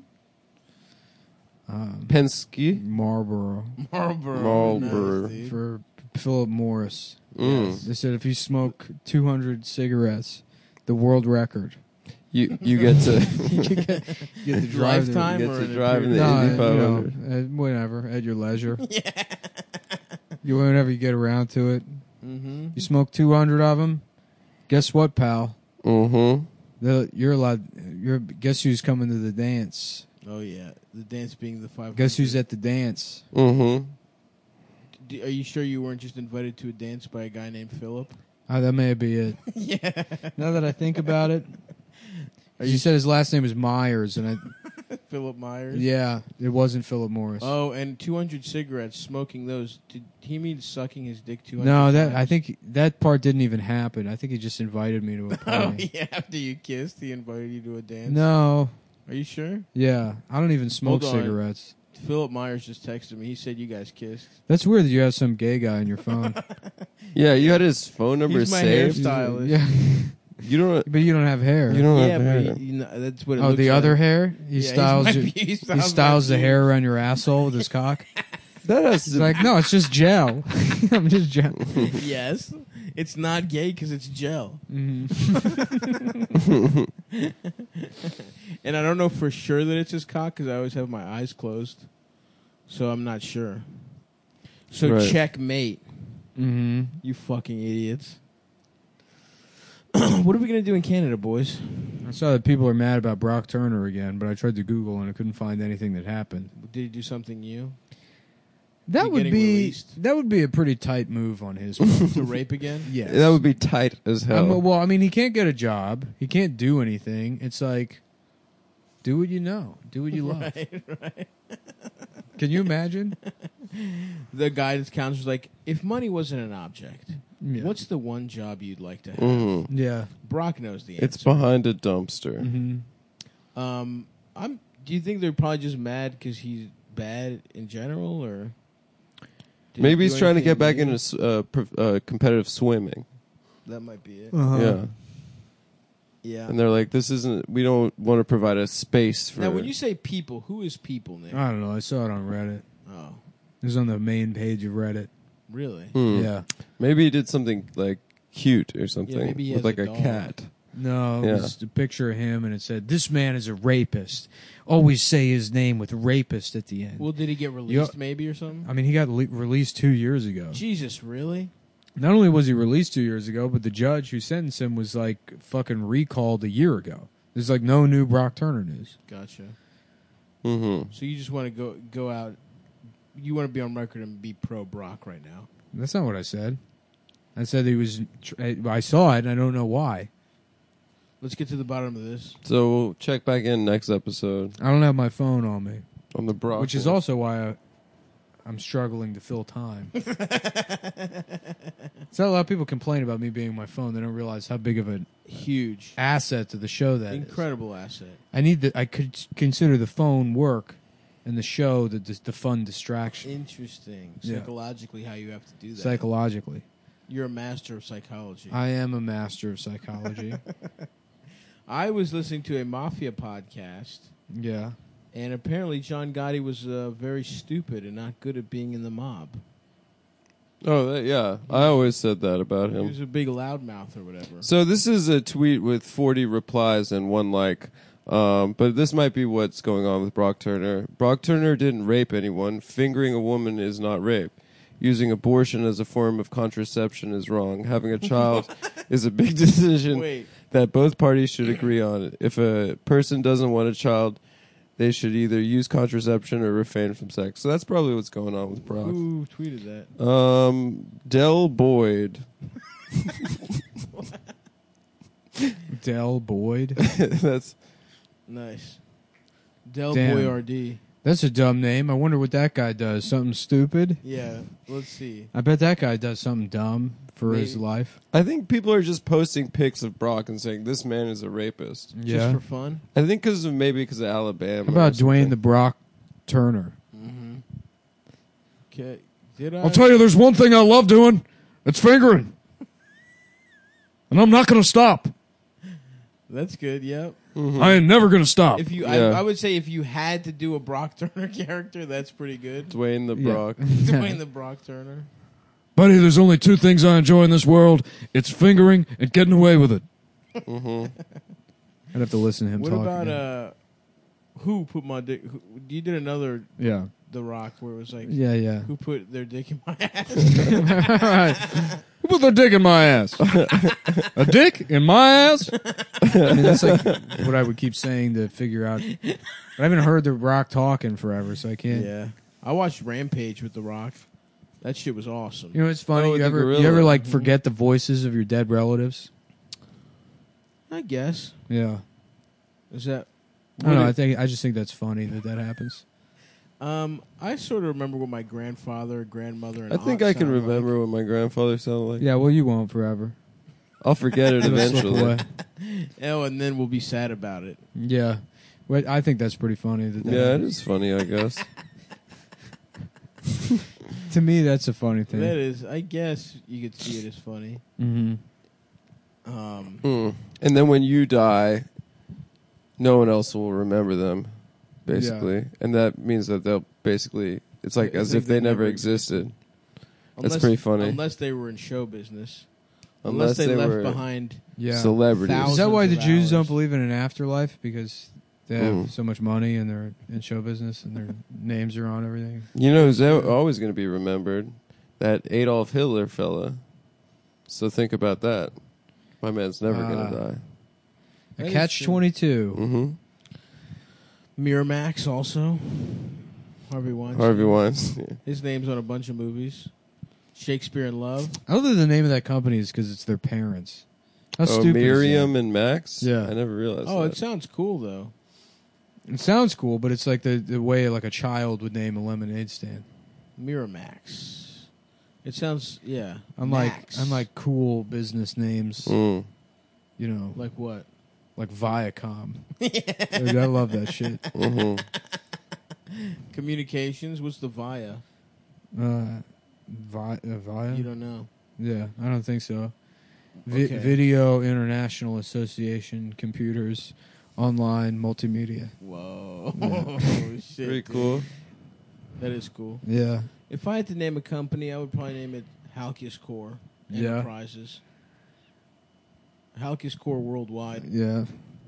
S3: um,
S2: Penske?
S3: Marlboro
S1: Marlboro.
S2: Marlboro.
S1: Nice, dude.
S3: for Philip Morris.
S2: Mm.
S3: They said if you smoke two hundred cigarettes, the world record.
S2: You you get to
S3: you get, you get to drive the-
S1: Lifetime
S2: you
S1: or
S2: get to
S1: in a
S2: drive in the
S1: period?
S3: No,
S2: Indy
S3: you
S2: five
S3: know,
S2: hundred.
S3: at, whenever at your leisure. Yeah. You whenever you get around to it.
S1: Mm-hmm.
S3: You smoke two hundred of them. Guess what, pal?
S2: Mm-hmm.
S3: The, you're allowed. You're guess who's coming to the dance?
S1: Oh yeah, the dance being the five.
S3: Guess who's at the dance?
S2: Mm-hmm.
S1: D- Are you sure you weren't just invited to a dance by a guy named Philip?
S3: Oh, that may be it.
S1: Yeah.
S3: Now that I think about it,
S1: Are
S3: you
S1: you
S3: said his last name is Myers, and I,
S1: Philip Myers?
S3: yeah, it wasn't Philip Morris.
S1: Oh, and two hundred cigarettes. Smoking those. Did he mean sucking his dick two hundred?
S3: no, that I
S1: times?
S3: think that part didn't even happen. I think he just invited me to a
S1: Oh
S3: party.
S1: yeah. After you kissed, he invited you to a dance.
S3: No,
S1: Are you sure?
S3: yeah, I don't even smoke
S1: Hold on.
S3: cigarettes.
S1: Philip Myers just texted me. He said you guys kissed.
S3: That's weird that you have some gay guy on your phone.
S2: Yeah, you had his phone number
S1: He's my
S2: saved.
S1: hairstylist.
S3: Yeah,
S2: You don't.
S3: but you don't have hair.
S2: You don't
S1: yeah,
S2: have
S1: but
S2: hair.
S1: he- you know, that's what. It
S3: oh,
S1: looks
S3: the
S1: like.
S3: other hair? He
S1: Yeah, he's
S3: styles
S1: my-
S3: you.
S1: he
S3: He
S1: styles my
S3: styles the
S1: pubes.
S3: hair around your asshole with his cock.
S2: That has
S3: He's
S2: to.
S3: like, no, it's just gel. I'm just gel.
S1: Yes, it's not gay because it's gel.
S3: Mhm.
S1: And I don't know for sure that it's his cock because I always have my eyes closed, so I'm not sure. So
S2: Right.
S1: checkmate,
S3: Mm-hmm.
S1: you fucking idiots. What are we gonna do in Canada, boys?
S3: I saw that people are mad about Brock Turner again, but I tried to Google and I couldn't find anything that happened.
S1: Did he do something new
S3: That
S1: He
S3: would
S1: getting
S3: be
S1: released?
S3: that would be a pretty tight move on his part.
S1: to rape again?
S3: Yes.
S2: That would be tight as hell.
S3: I'm- well, I mean, he can't get a job. He can't do anything. It's like, do what you know. Do what you love.
S1: Right, right.
S3: Can you imagine?
S1: The guidance counselor's like, if money wasn't an object,
S3: Yeah.
S1: what's the one job you'd like to have?
S2: Mhm.
S3: Yeah.
S1: Brock knows the answer.
S2: It's behind a dumpster.
S3: Mm-hmm.
S1: Um, I'm. Do you think they're probably just mad because he's bad in general, or did
S2: Maybe
S1: he
S2: he's
S1: do
S2: trying to get
S1: anything
S2: back
S1: new?
S2: into s- uh, pro- uh, competitive swimming.
S1: That might be it.
S3: Uh-huh.
S2: Yeah,
S1: Yeah.
S2: and they're like, "This isn't. We don't want to provide a space for."
S1: Now, when you say people, who is people, Nick?
S3: I don't know. I saw it on Reddit.
S1: Oh,
S3: It was on the main page of Reddit.
S1: really?
S2: Hmm.
S3: Yeah.
S2: Maybe he did something like cute or something
S1: maybe he
S2: with
S1: has
S2: like
S1: a
S2: a,
S1: dog.
S2: cat.
S3: No, it
S2: Yeah.
S3: was a picture of him, and it said, "This man is a rapist." Always say his name with "rapist" at the end.
S1: Well, did he get released, maybe, or something?
S3: I mean, he got le- released two years ago.
S1: Jesus, really?
S3: Not only was he released two years ago, but the judge who sentenced him was like fucking recalled a year ago. There's like no new Brock Turner news.
S1: Gotcha.
S2: Mm-hmm.
S1: So you just want to go go out? You want to be on record and be pro Brock right now?
S3: That's not what I said. I said he was. I saw it, and I don't know why.
S1: Let's get to the bottom of this.
S2: So we'll check back in next episode
S3: I don't have my phone on me,
S2: on the Brock,
S3: which is
S2: one.
S3: also why I, I'm struggling to fill time. So a lot of people complain about me being on my phone. They don't realize how big of an
S1: Huge,
S3: asset to the show that is.
S1: incredible asset.
S3: I need the. I could consider the phone work, and the show the the, the fun distraction
S1: Interesting.
S3: Yeah.
S1: Psychologically, how you have to do that.
S3: psychologically.
S1: You're a master of psychology.
S3: I am a master of psychology.
S1: I was listening to a mafia podcast,
S3: Yeah.
S1: and apparently John Gotti was uh, very stupid and not good at being in the mob.
S2: Oh, that, yeah. I always said that about
S1: He
S2: him.
S1: was a big loudmouth or whatever.
S2: So this is a tweet with forty replies and one like. Um, but this might be what's going on with Brock Turner. Brock Turner didn't rape anyone. Fingering a woman is not rape. Using abortion as a form of contraception is wrong. Having a child is a big decision
S1: Wait,
S2: that both parties should agree on it. If a person doesn't want a child, they should either use contraception or refrain from sex. So that's probably what's going on with Brock.
S1: Who tweeted that?
S2: Um, Del Boyd.
S3: Del Boyd.
S2: That's
S1: Nice. Del
S3: Damn.
S1: Boyardee.
S3: That's a dumb name. I wonder what that guy does. Something stupid?
S1: Yeah, let's see.
S3: I bet that guy does something dumb for his
S1: Maybe.
S3: life.
S2: I think people are just posting pics of Brock and saying this man is a rapist.
S3: Yeah.
S1: Just for fun.
S2: I think because of maybe because of Alabama.
S3: How about
S2: or something.
S3: Dwayne the Brock Turner?
S1: Mm-hmm. Okay. Did I?
S3: I'll tell you, there's one thing I love doing. It's fingering. And I'm not going to stop.
S1: That's good. Yep.
S2: Mhm.
S3: I ain't never going to stop.
S1: If you,
S2: Yeah.
S1: I, I would say, if you had to do a Brock Turner character, that's pretty good.
S2: Dwayne the
S3: Yeah.
S2: Brock.
S1: Dwayne the Brock Turner.
S3: Buddy, there's only two things I enjoy in this world. It's fingering and getting away with it.
S2: hmm
S3: I'd have to listen to him
S1: What
S3: talk
S1: about
S3: again.
S1: uh, who put my dick? Who, you did another
S3: Yeah.
S1: The Rock where it was like,
S3: Yeah, yeah.
S1: who put their dick in my ass?
S3: Right. Who put their dick in my ass? A dick in my ass? I mean, that's like what I would keep saying to figure out. But I haven't heard The Rock talk in forever, so I can't.
S1: Yeah, I watched Rampage with The Rock. That shit was awesome.
S3: You know, it's funny.
S2: Oh,
S3: you
S2: the
S3: ever
S2: gorilla.
S3: you ever like forget the voices of your dead relatives?
S1: I guess.
S3: Yeah.
S1: Is that?
S3: I don't know. I think I just think that's funny that that happens.
S1: Um, I sort of remember what my grandfather, grandmother, and
S2: I think
S1: aunt
S2: I can
S1: sounded
S2: remember what my grandfather sounded like.
S3: Yeah. Well, you won't forever.
S2: I'll forget it
S3: It'll slip
S2: eventually.
S3: away.
S1: like. Oh, and then we'll be sad about it.
S3: Yeah. But I think that's pretty funny. That that
S2: Yeah, it is funny, I guess.
S3: To me, that's a funny thing.
S1: That is, I guess you could see it as funny.
S3: Mm-hmm.
S1: Um,
S2: Mm. And then when you die, no one else will remember them, basically. And that means that they'll basically, it's like
S1: I
S2: as
S1: think
S2: if they
S1: they
S2: never
S1: never
S2: existed. That's
S1: unless-
S2: pretty funny.
S1: Unless they were in show business.
S2: Unless,
S1: Unless, they,
S2: they,
S1: left
S2: were
S1: behind.
S3: Yeah.
S2: celebrities.
S1: Thousands
S3: Is that why the
S1: of
S3: Jews
S1: hours.
S3: don't believe in an afterlife? Because they have
S2: Mm.
S3: so much money and they're in show business and their names are on everything.
S2: You know who's al- always going to be remembered? That Adolf Hitler fella. So think about that. My man's never
S3: Ah.
S2: going to die.
S3: A
S1: That is
S3: catch
S1: true.
S3: twenty-two.
S2: Mm-hmm.
S1: Miramax also. Harvey Weinstein.
S2: Harvey Weinstein.
S1: His name's on a bunch of movies. Shakespeare in Love.
S3: I don't think the name of that company is because it's their parents. How
S2: Oh,
S3: stupid is
S2: Miriam and Max?
S3: Yeah.
S2: I never realized
S1: Oh,
S2: that.
S1: it sounds cool though.
S3: that? It sounds cool, but it's like the, the way like a child would name a lemonade stand.
S1: Miramax. It sounds yeah.
S3: Unlike
S1: Max.
S3: unlike cool business names,
S2: Mm.
S3: you know,
S1: like what?
S3: like Viacom. Dude, I love that shit.
S2: hmm
S1: Communications. What's the Via?
S3: Uh, Vi- uh, Via?
S1: You don't know.
S3: Yeah, I don't think so. Vi-
S1: Okay.
S3: Video International Association Computers Online Multimedia.
S1: Whoa.
S3: Yeah.
S1: Shit,
S2: Pretty
S1: dude.
S2: cool.
S1: That is cool.
S3: Yeah.
S1: If I had to name a company, I would probably name it Halkis Core
S3: Yeah.
S1: Enterprises. Halkis Core Worldwide,
S3: Yeah.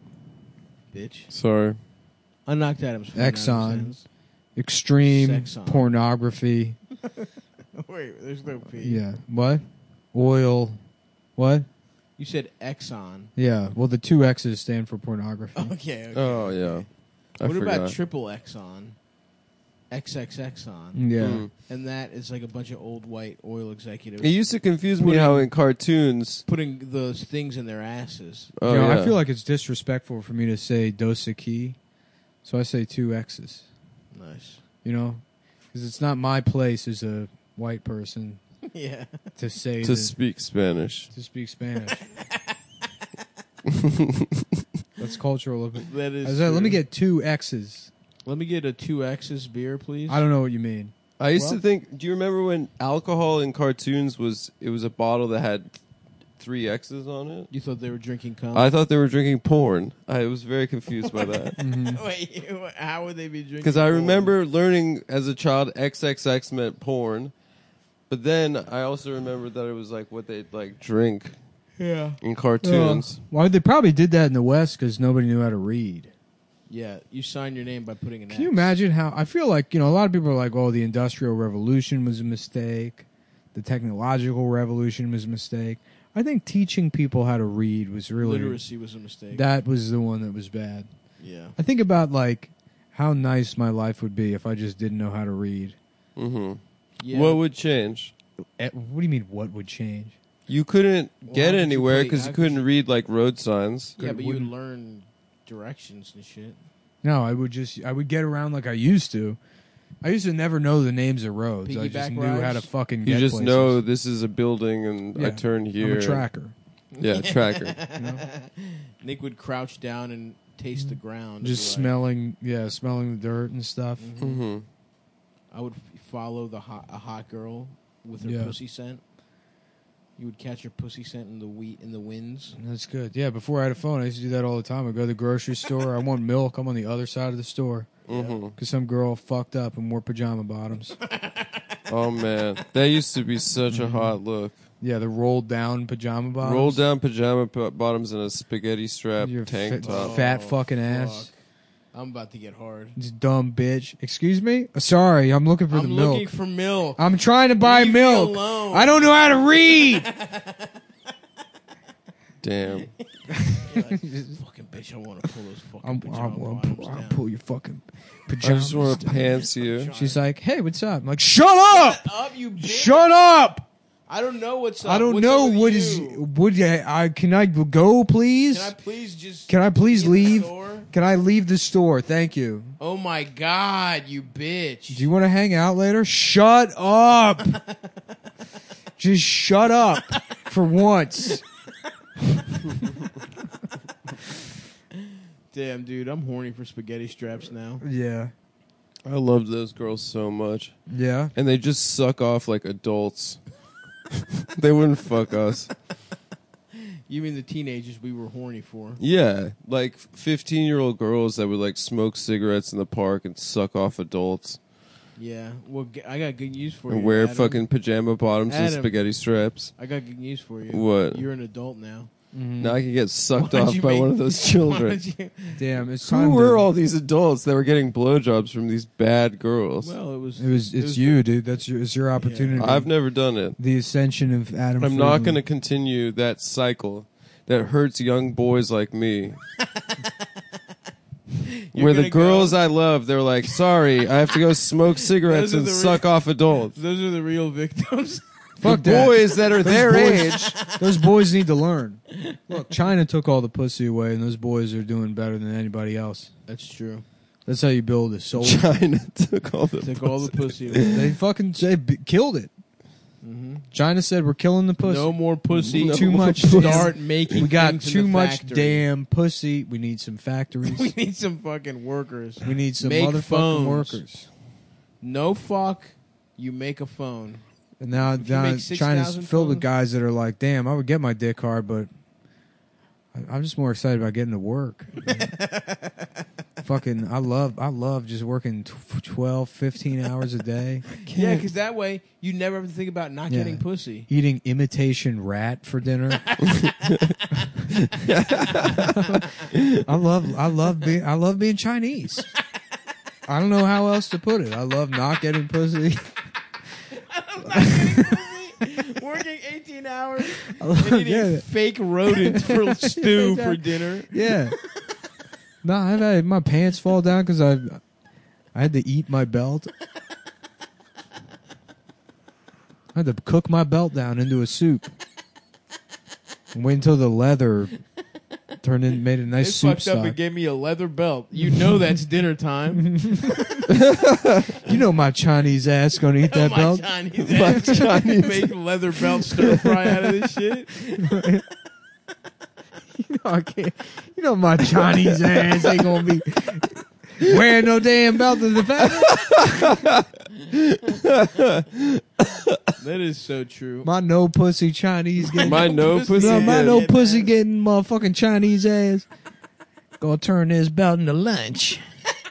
S1: bitch.
S2: Sorry.
S1: Unknocked Adams.
S3: Exxon. Extreme
S1: Sexon.
S3: pornography.
S1: Wait, there's no P.
S3: Yeah. What? Oil. What?
S1: You said Exxon.
S3: Yeah. Well, the two X's stand for pornography.
S1: Okay. okay.
S2: Oh, yeah. I
S1: what
S2: forgot.
S1: about Triple Exxon? X X Exxon.
S3: Yeah.
S2: Mm.
S1: And that is like a bunch of old white oil executives
S2: It used to confuse me
S1: Putting-
S2: how in cartoons.
S1: putting those things in their asses.
S2: Oh,
S3: you know,
S2: yeah.
S3: I feel like it's disrespectful for me to say Dosaki, so I say two X's.
S1: Nice.
S3: You know, because it's not my place as a white person
S1: Yeah.
S3: to say
S2: to
S3: that-
S2: speak Spanish.
S3: to speak Spanish. That's cultural.
S1: That is.
S3: I was like, let me
S1: true.
S3: get two X's.
S1: Let me get a two X's beer, please.
S3: I don't know what you mean.
S2: I used
S1: Well-
S2: to think. Do you remember when alcohol in cartoons was? It was a bottle that had three X's on it.
S1: You thought they were drinking cum?
S2: I thought they were drinking porn. I was very confused by that
S3: Mhm.
S1: Wait, how would they be drinking?
S2: because I
S1: porn?
S2: remember learning as a child X X X meant porn, but then I also remembered that it was like what they'd like drink
S1: Yeah.
S2: in cartoons.
S3: Well, they probably did that in the West because nobody knew how to read.
S1: Yeah, you sign your name by putting an
S3: Can you
S1: X.
S3: imagine how? I feel like, you know, a lot of people are like, oh, the Industrial Revolution was a mistake. The technological revolution was a mistake. I think teaching people how to read was really
S1: Literacy was a mistake.
S3: that was the one that was bad.
S1: yeah.
S3: I think about like how nice my life would be if I just didn't know how to read.
S2: Mm-hmm.
S1: Yeah.
S2: What would change?
S3: Eh, What do you mean? What would change?
S2: You couldn't
S1: Well,
S2: get
S1: how could you
S2: anywhere
S1: play-
S2: because
S1: how
S2: you
S1: could
S2: couldn't
S1: you-
S2: read like road signs.
S1: yeah, but you would
S3: wouldn't-
S1: learn directions and shit.
S3: No, I would just I would get around like I used to. I used to never know the names of roads. I just
S1: Piggyback
S3: knew how to
S1: rides?
S3: fucking
S2: You
S3: get
S2: just
S3: places.
S2: know this is a building and I
S3: Yeah.
S2: turn here.
S3: I'm a tracker.
S2: Yeah, tracker.
S3: You know?
S1: Nick would crouch down and taste the ground.
S3: Just
S1: and be like-
S3: smelling, yeah, smelling the dirt and stuff.
S1: Mhm.
S2: Mm-hmm.
S1: I would f- follow the hot, a hot girl with her
S3: Yeah.
S1: pussy scent. You would catch her pussy scent in the wheat in the winds.
S3: That's good. Yeah, before I had a phone, I used to do that all the time. I go to the grocery store. I want milk. I'm on the other side of the store
S2: Mm-hmm.
S3: because some girl fucked up and wore pajama bottoms.
S2: Oh man, that used to be such
S3: Mm-hmm.
S2: a hot look.
S3: Yeah, the rolled down pajama bottoms.
S2: Roll down pajama p- bottoms and a spaghetti strap
S3: Your
S2: tank
S3: fa-
S2: top.
S3: fat
S1: Oh,
S3: fucking ass.
S1: fuck. I'm about to get hard.
S3: This dumb bitch. Excuse me? Uh, Sorry, I'm looking for
S1: I'm
S3: the milk.
S1: looking for milk.
S3: I'm trying to buy
S1: Leave me
S3: milk.
S1: alone.
S3: I don't know how to read.
S2: Damn.
S1: You're like, fucking bitch, I want to pull those fucking
S3: I'm,
S1: pajama
S3: I'm, I'll,
S1: bottoms
S3: pull, I'll
S1: down.
S3: pull your fucking
S2: I
S3: pajamas
S2: just want to
S3: down.
S2: pants you.
S3: She's like, hey, what's up? I'm like, shut up!
S1: Up, you bitch.
S3: Shut up!
S1: I don't know what's up.
S3: I don't
S1: What's
S3: know
S1: up with
S3: what
S1: you?
S3: is. Would I, I can I go, please?
S1: Can I please just?
S3: Can I please
S1: leave the
S3: leave?
S1: store?
S3: Can I leave the store? Thank you.
S1: Oh my god, you bitch!
S3: Do you want to hang out later? Shut up! Just shut up for once.
S1: Damn, dude, I'm horny for spaghetti straps now.
S3: Yeah.
S2: I loved those girls so much.
S3: Yeah.
S2: And they just suck off like adults. They wouldn't fuck us.
S1: You mean the teenagers we were horny for?
S2: Yeah, like fifteen-year-old girls that would like smoke cigarettes in the park and suck off adults
S1: Yeah. Well, g- I got good news for
S2: and
S1: you.
S2: wear
S1: Adam.
S2: fucking pajama bottoms and
S1: Adam.
S2: spaghetti straps.
S1: I got good news for you.
S2: What?
S1: You're an adult now.
S2: Now I can get sucked
S1: Why'd
S2: off
S1: you
S2: by
S1: make-
S2: one of those
S1: Why
S2: children.
S1: don't you-
S3: Damn, it's time
S2: Who were
S3: to,
S2: all these adults that were getting blowjobs from these bad girls?
S1: Well, it was.
S3: It was. It's
S1: was
S3: you, dude. That's your. It's your opportunity.
S2: I've never done it.
S3: the ascension of Adam.
S2: I'm not
S3: Friedman.
S2: going to continue that cycle that hurts young boys like me.
S1: You're
S2: Where the
S1: gonna
S2: girls
S1: go-
S2: I love, they're like, sorry, I have to go smoke cigarettes
S1: Those are
S2: and
S1: the re-
S2: suck off adults.
S1: Those are the real victims.
S3: Fuck
S2: the
S3: that.
S2: boys that are their
S3: boys-
S2: age.
S3: Those boys need to learn. Look, China took all the pussy away, and those boys are doing better than anybody else.
S1: That's true.
S3: That's how you build a soul.
S2: China took all the
S1: Took all the pussy. away.
S3: They fucking they b- killed it.
S1: hmm
S3: China said we're killing the pussy.
S1: No more pussy.
S2: No
S3: Too
S2: more
S3: much.
S2: pussy.
S1: Start making.
S3: We got
S1: things in
S3: too
S1: the
S3: much
S1: factory.
S3: damn pussy. We need some factories.
S1: We need some fucking workers.
S3: We need some
S1: Make
S3: motherfucking
S1: phones.
S3: workers.
S1: No fuck. You make a phone.
S3: And now,
S1: If you
S3: now
S1: make six
S3: China's
S1: thousand
S3: filled with
S1: phones-
S3: guys that are like, "Damn, I would get my dick hard, but I- I'm just more excited about getting to work." Fucking, I love, I love just working tw- twelve, fifteen hours a day,
S1: Yeah, because that way you never have to think about not
S3: Yeah.
S1: getting pussy.
S3: eating imitation rat for dinner. I love, I love being, I love being Chinese. I don't know how else to put it. I love not getting pussy.
S1: Working eighteen hours
S3: I love,
S1: and eating
S3: yeah,
S1: fake rodents for stew for dinner.
S3: yeah. No, I've had my pants fall down because I, I had to eat my belt. I had to cook my belt down into a soup. And wait until the leather turned in, made a
S1: They
S3: nice soup
S1: fucked up
S3: stock.
S1: and gave me a leather belt. You know that's dinner time.
S3: You know my Chinese ass gonna eat that
S1: my
S3: belt.
S1: Chinese
S2: My
S1: ass.
S2: Chinese-
S1: Make leather belt stir fry out of this shit.
S3: You know I can't. You know my Chinese ass ain't gonna be wearing no damn belt in the back.
S1: That is so true.
S3: My no pussy Chinese getting
S2: My no pussy.
S3: no, my
S2: ass.
S3: no
S1: Yeah,
S3: pussy
S1: man.
S3: getting motherfucking Chinese ass. Gonna turn this belt into lunch.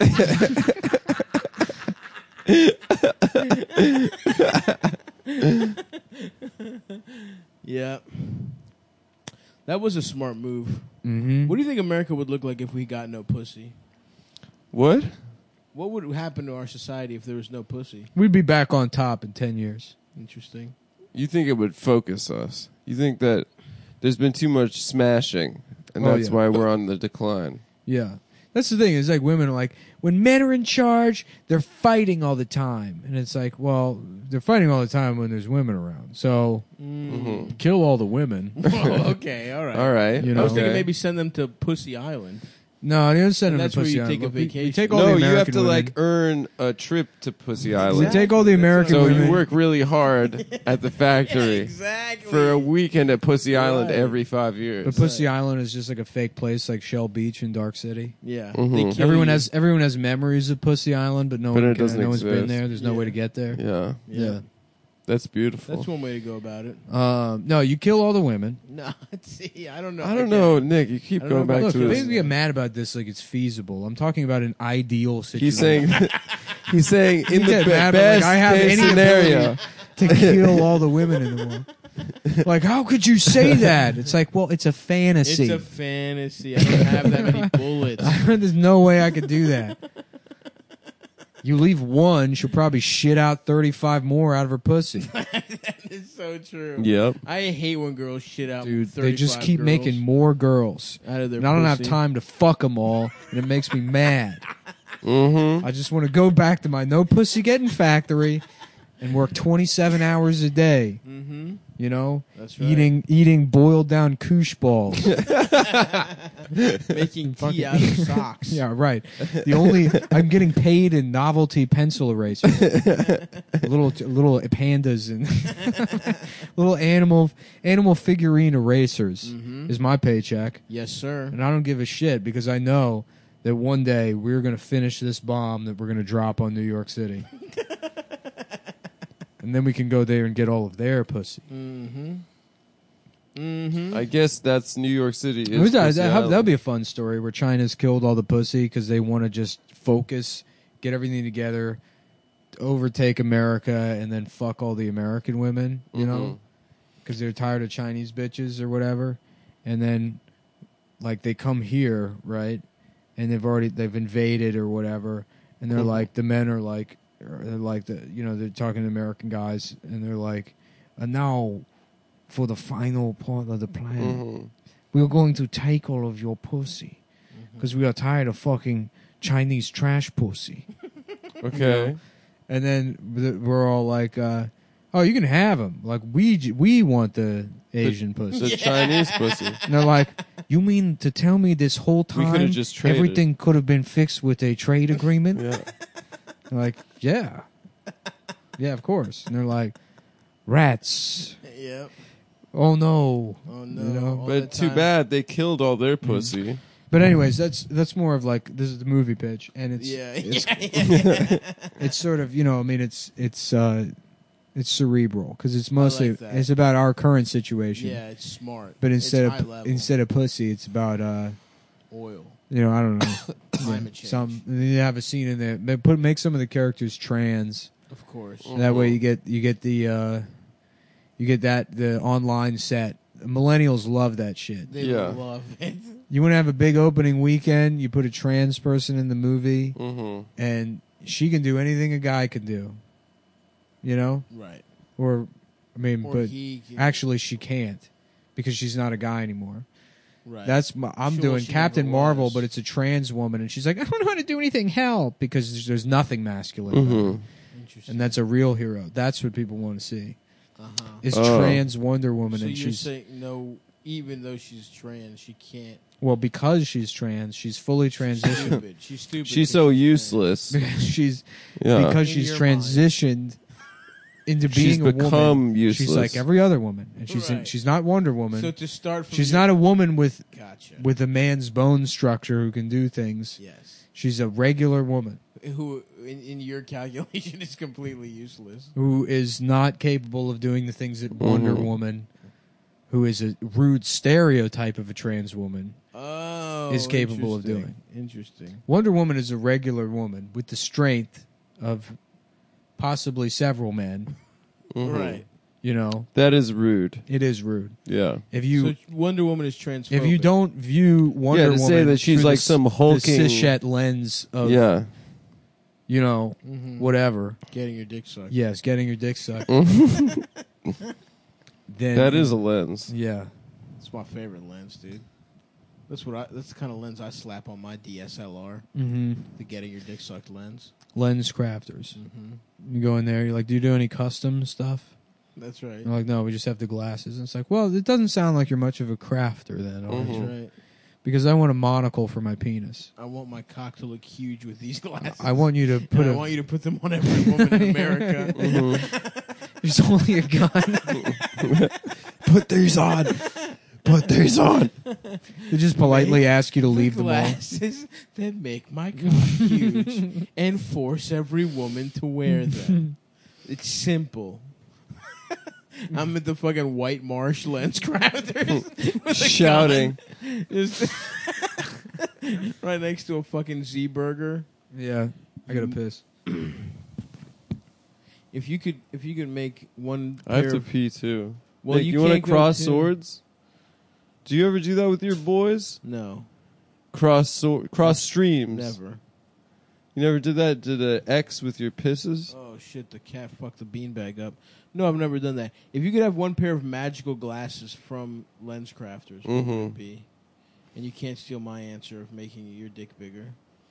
S1: Yeah. That was a smart move.
S3: Mm-hmm.
S1: What do you think America would look like if we got no pussy?
S2: What?
S1: What would happen to our society if there was no pussy?
S3: We'd be back on top in ten years.
S1: Interesting.
S2: You think it would focus us? You think that there's been too much smashing, and
S3: Oh,
S2: that's
S3: yeah.
S2: why we're on the decline.
S3: Yeah. That's the thing. Is like women are like, when men are in charge, they're fighting all the time. And it's like, well, they're fighting all the time when there's women around. So
S2: Mm-hmm.
S3: kill all the women.
S1: Oh, okay, all right.
S2: All right.
S3: You
S1: I
S3: know.
S1: was thinking
S2: Okay.
S1: maybe send them to Pussy Island.
S3: No, they don't send
S1: And
S3: them
S1: that's
S3: to
S1: where
S3: Pussy
S1: you
S3: Island.
S1: take a
S3: Look, we- We,
S1: vacation.
S3: take all
S2: No,
S3: the
S2: you
S3: American
S2: have to
S3: women.
S2: like earn a trip to Pussy
S3: We
S2: Island.
S3: take all the
S1: That's
S3: American
S2: So
S3: women.
S2: you work really hard at the factory
S1: exactly.
S2: for a weekend at Pussy Island
S1: Right.
S2: every five years.
S3: But Pussy Island is just like a fake place, like Shell Beach in Dark City.
S1: Yeah.
S2: Mhm.
S1: They kill
S3: Everyone
S1: you.
S3: has everyone has memories of Pussy Island, but no
S2: But
S3: one
S2: it
S3: can,
S2: doesn't
S3: no one's been
S2: exist.
S3: there. There's no
S1: Yeah.
S3: way to get there.
S2: yeah,
S1: Yeah.
S2: that's beautiful.
S1: That's one way to go about it.
S3: Um, no, you kill all the women.
S1: No, see, I don't know.
S2: I don't
S1: Again,
S2: know, Nick. You keep
S1: I don't know
S2: going back
S1: about
S3: Look,
S2: to
S3: you
S1: this.
S2: his.
S3: maybe get mad about this like it's feasible. I'm talking about an ideal situation.
S2: He's saying. He's saying in
S3: You
S2: the
S3: get
S2: be-
S3: mad, but,
S2: best
S3: like, I have
S2: case
S3: any
S2: scenario.
S3: ability to kill all the women in the world. Like, how could you say that? It's like, well, it's a fantasy.
S1: It's a fantasy. I don't have that many bullets.
S3: There's no way I could do that. You leave one, she'll probably shit out thirty-five more out of her pussy.
S1: It's so true.
S2: Yep.
S1: I hate when girls shit out.
S3: Dude, they just
S1: thirty-five
S3: keep
S1: girls
S3: making more girls.
S1: out of their.
S3: And I don't have
S1: pussy.
S3: time to fuck them all, and it makes me mad.
S2: Mm-hmm.
S3: I just want to go back to my no pussy getting factory and work twenty-seven hours a day.
S1: Mm-hmm.
S3: You know,
S1: That's right.
S3: eating eating boiled down koosh balls.
S1: making
S3: Fucking-
S1: tea out of socks.
S3: Yeah, right. The only I'm getting paid in novelty pencil erasers, little little pandas and little animal animal figurine erasers
S1: Mhm.
S3: is my paycheck,
S1: Yes, sir.
S3: and I don't give a shit because I know that one day we're gonna finish this bomb that we're gonna drop on New York City, and then we can go there and get all of their pussy.
S1: Mm-hmm. Mm-hmm.
S2: I guess that's New York City. Is
S3: Who's that?
S2: Pussy
S3: That
S2: Island.
S3: that'd be a fun story where China's killed all the pussy because they want to just focus, get everything together, overtake America, and then fuck all the American women, you know,
S2: Mhm.
S3: because they're tired of Chinese bitches or whatever. And then, like, they come here, right? And they've already, they've invaded or whatever. And they're
S2: Mhm.
S3: like, the men are like, they're like, the you know, they're talking to American guys, and they're like, and now for the final part of the plan.
S2: Mhm.
S3: We are going to take all of your pussy because we are tired of fucking Chinese trash pussy.
S2: Okay.
S3: And then th- we're all like, uh, "Oh, you can have them. Like we j- we want the Asian pussy."
S2: The Chinese pussy.
S3: And they're like, "You mean to tell me this whole
S2: We
S3: time
S2: could've just traded."
S3: everything could have been fixed with a trade agreement?"
S2: Yeah.
S3: They're like, "Yeah, yeah, of course." And they're like, "Rats.
S1: Yep.
S3: Oh no."
S1: Oh no.
S3: You know,
S1: All
S2: But
S1: that
S2: too
S1: time-
S2: bad they killed all their pussy.
S3: But anyways, that's that's more of like this is the movie pitch, and it's
S1: Yeah.
S3: it's,
S1: yeah.
S3: it's sort of, you know, I mean, it's it's uh, it's cerebral because it's mostly
S1: like that.
S3: it's about our current situation.
S1: Yeah, it's smart.
S3: But
S1: It's
S3: instead
S1: high
S3: of
S1: level.
S3: instead of pussy, it's about uh,
S1: oil,
S3: you know, I don't know,
S1: climate change.
S3: some. You have a scene in there. They put make some of the characters trans.
S1: of course.
S2: Mm.
S3: That way,
S2: Mhm.
S3: you get you get the uh, you get that the online set. Millennials love that shit.
S1: They
S2: Yeah.
S1: love it.
S3: You want to have a big opening weekend. You put a trans person in the movie,
S2: Mm-hmm.
S3: and she can do anything a guy can do. You know,
S1: Right.
S3: or I mean,
S1: Or
S3: but
S1: he can,
S3: actually she can't because she's not a guy anymore.
S1: right.
S3: That's my, I'm
S1: Sure,
S3: doing
S1: she
S3: Captain
S1: never
S3: Marvel,
S1: was.
S3: but it's a trans woman, and she's like, I don't know how to do anything. Help, because there's, there's nothing masculine, about her.
S2: Mm-hmm.
S1: interesting.
S3: And that's a real hero. That's what people want to see.
S1: uh-huh.
S3: Is
S2: Oh.
S3: trans Wonder Woman,
S1: So
S3: and
S1: you're
S3: she's
S1: saying no, even though she's trans, she can't.
S3: well because she's trans, she's fully
S1: She's
S3: transitioned.
S1: stupid. She's stupid.
S2: She's
S1: 'cause
S2: so
S1: trans.
S2: useless.
S3: because she's
S2: Yeah.
S3: because
S1: In
S3: she's
S1: your mind.
S3: transitioned into
S2: She's
S3: being a
S2: become
S3: woman.
S2: useless.
S3: She's like every other woman, and she's
S1: Right.
S3: she's not Wonder Woman.
S1: So to start from
S3: she's
S1: your-
S3: not a woman with
S1: Gotcha.
S3: with a man's bone structure who can do things.
S1: Yes.
S3: She's a regular woman
S1: Who, in, in your calculation, is completely useless.
S3: who is not capable of doing the things that Wonder
S2: Mhm.
S3: Woman, who is a rude stereotype of a trans woman,
S1: Oh,
S3: is capable of
S1: interesting.
S3: doing.
S1: Interesting.
S3: Wonder Woman is a regular woman with the strength of possibly several men.
S2: Mhm.
S1: Right.
S3: You know,
S2: That is rude.
S3: it is rude.
S2: Yeah.
S3: If you
S1: so Wonder Woman is transphobic.
S3: if you don't view Wonder
S2: Yeah, to
S3: Woman
S2: say that she's
S3: through
S2: like
S3: the,
S2: some
S3: the
S2: hulking-
S3: cishet lens of
S2: Yeah.
S3: you know
S1: Mhm.
S3: whatever,
S1: getting your dick sucked.
S3: yes, getting your dick sucked,
S2: that
S3: then
S2: is a lens.
S3: yeah.
S1: It's my favorite lens, dude. That's what I. That's the kind of lens I slap on my D S L R.
S3: Mm-hmm.
S1: The getting your dick sucked lens.
S3: Lens crafters.
S1: Mm-hmm.
S3: You go in there. You're like, do you do any custom stuff?
S1: That's right.
S3: They're like, no, we just have the glasses. And it's like, well, it doesn't sound like you're much of a crafter then, are
S2: Mhm.
S3: you?
S1: That's right.
S3: Because I want a monocle for my penis.
S1: I want my cock to look huge with these glasses.
S3: I want you to put
S1: And I
S3: a.
S1: want you to put them on every woman in America.
S2: Mhm.
S3: There's only a gun.
S2: Put these on. Put these on.
S3: They just politely ask you to leave them on.
S1: Glasses that make my cock huge and force every woman to wear them. It's simple. I'm at the fucking White Marsh Lens Crafters with a
S2: Shouting.
S1: gun. Just right next to a fucking Z Burger.
S3: Yeah, I gotta piss.
S1: If you could, if you could make one.
S2: I have
S1: pair
S2: to
S1: of-
S2: pee too.
S1: Well,
S2: Nick,
S1: you
S2: you want to
S1: can't go
S2: cross
S1: too.
S2: swords? Do you ever do that with your boys?
S1: No,
S2: Cross sword, cross streams.
S1: never.
S2: You never did that? Did an X with your pisses?
S1: Oh shit! The cat fucked the beanbag up. No, I've never done that. If you could have one pair of magical glasses from Lens Crafters, what would
S2: Mhm.
S1: it be? And you can't steal my answer of making your dick bigger.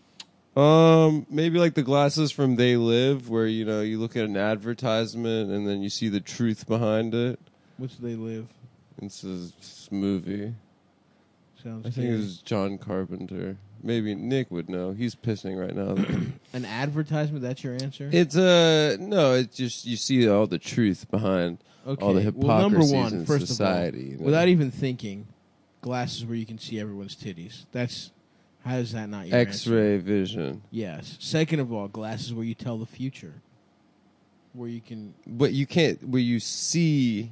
S2: Um, maybe like the glasses from They Live, where you know you look at an advertisement and then you see the truth behind it.
S1: Which they live
S2: It's a s- movie.
S1: sounds.
S2: I think it was John Carpenter. Maybe Nick would know. He's pissing right now.
S1: an advertisement. That's your answer.
S2: It's uh no, it's just you see all the truth behind
S1: okay.
S2: all the hypocrisies
S1: well, number one,
S2: in
S1: first
S2: society.
S1: of all,
S2: you know?
S1: without even thinking, glasses where you can see everyone's titties. That's how is that not your answer?
S2: X-ray vision.
S1: Yes. Second of all, glasses where you tell the future, where you can
S2: But you can't where you see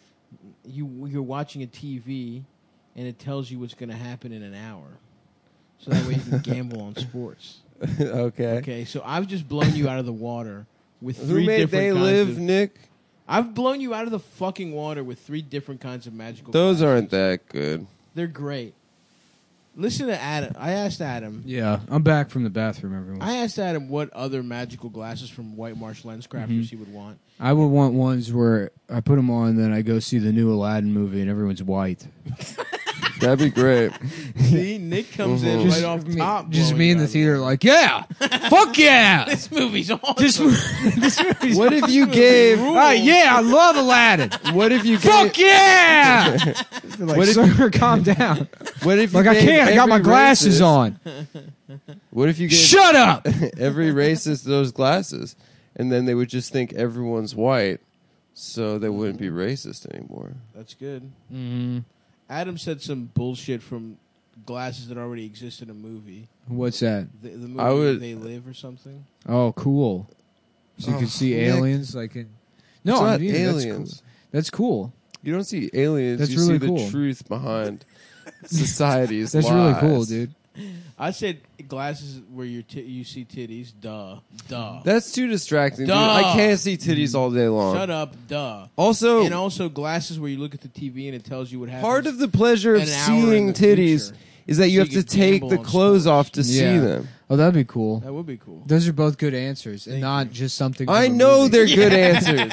S1: you you're watching a T V and it tells you what's going to happen in an hour, so that way you can gamble on sports.
S2: okay.
S1: Okay, so I've just blown you out of the water with
S2: Who
S1: three
S2: made
S1: different
S2: They
S1: kinds
S2: Live,
S1: of-
S2: Nick?
S1: I've blown you out of the fucking water with three different kinds of magical.
S2: Those
S1: glasses.
S2: aren't that good.
S1: They're great. Listen to Adam. I asked Adam.
S3: Yeah, I'm back from the bathroom, everyone.
S1: I asked Adam what other magical glasses from White Marsh Lens Crafters
S3: Mhm.
S1: he would want.
S3: I would want ones where I put them on, then I go see the new Aladdin movie, and everyone's white.
S2: That'd be great.
S1: See, Nick comes in
S2: Mhm.
S1: right off
S3: me,
S1: top.
S3: just
S1: blowing
S3: me in
S1: you
S3: the
S1: out of
S3: theater,
S1: water.
S3: like, yeah, fuck yeah.
S1: This movie's awesome.
S3: This, mo- this movie's
S2: What if you gave
S3: All right, yeah, I love Aladdin.
S2: What if you gave
S3: Fuck yeah! like,
S2: What if-
S3: sir, calm down.
S2: What if you
S3: Like, I
S2: gave
S3: can't. I got my
S2: every
S3: glasses
S2: racist-
S3: on.
S2: What if you gave
S3: Shut up.
S2: every racist those glasses, and then they would just think everyone's white, so they wouldn't be racist anymore?
S1: That's good.
S3: Mm-hmm.
S1: Adam said some bullshit from glasses that already exist in a movie.
S3: What's that?
S1: The, the movie
S2: I would-
S1: They Live or something.
S3: Oh, cool. So you
S2: Oh,
S3: can see
S2: Nick.
S3: aliens, like in. No,
S2: It's
S3: I
S2: not
S3: mean, that's
S2: aliens.
S3: cool. That's cool.
S2: You don't see aliens.
S3: That's
S2: you
S3: really
S2: see
S3: cool.
S2: the truth behind society's
S3: That's
S2: lies.
S3: really cool, dude.
S1: I said glasses where you t- you see titties. Duh, duh.
S2: That's too distracting. Dude.
S1: Duh.
S2: I can't see titties all day long.
S1: Shut up, duh.
S2: Also,
S1: And also glasses where you look at the T V and it tells you what happens.
S2: part of the pleasure of
S1: an hour in
S2: seeing
S1: the
S2: titties
S1: future.
S2: is that you
S1: So
S2: have
S1: you
S2: to
S1: can
S2: take
S1: gamble
S2: the
S1: on
S2: clothes
S1: sports.
S2: off to see
S3: Yeah.
S2: them.
S3: Oh, that'd be cool.
S1: That would be cool.
S3: Those are both good answers, and
S1: Thank
S3: not
S1: you.
S3: just something.
S2: I
S3: from a
S2: know
S3: movie.
S2: they're good answers.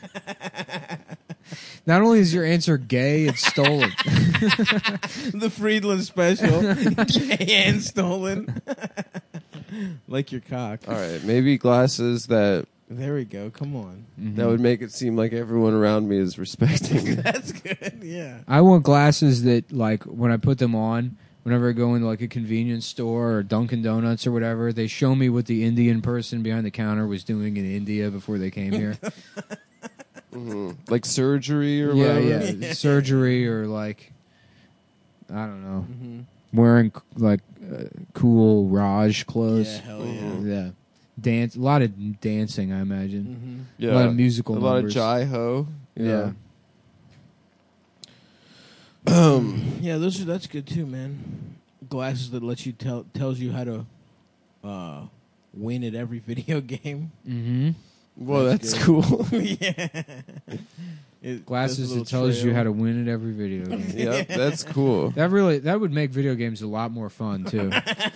S3: Not only is your answer gay, it's stolen.
S1: The Friedland special, gay and stolen, like your cock.
S2: All right, maybe glasses that
S1: There we go. Come on,
S2: that would make it seem like everyone around me is respecting me.
S1: that's good. Yeah.
S3: I want glasses that, like, when I put them on, whenever I go into like a convenience store or Dunkin' Donuts or whatever, they show me what the Indian person behind the counter was doing in India before they came here.
S2: hmm Like surgery or
S3: yeah,
S2: whatever.
S3: yeah, surgery or like, I don't know,
S1: Mm-hmm.
S3: wearing like uh, cool Raj clothes.
S1: Yeah. Hell
S2: Mhm.
S1: yeah.
S3: Yeah, dance. A lot of dancing, I imagine.
S1: Mm-hmm.
S2: Yeah.
S3: A lot of musical
S2: A lot
S3: numbers.
S2: of jai ho.
S3: Yeah.
S2: Um,
S1: Yeah, those are that's good too, man. Glasses that let you tell tells you how to uh, win at every video game.
S3: Mm-hmm.
S2: well,
S1: That's
S2: that's,
S1: good.
S2: cool.
S1: yeah. It,
S3: Glasses
S1: there's a
S3: that tells
S1: little
S3: you
S1: trail.
S3: how to win at every video game.
S2: Yep, that's cool.
S3: That really that would make video games a lot more fun too.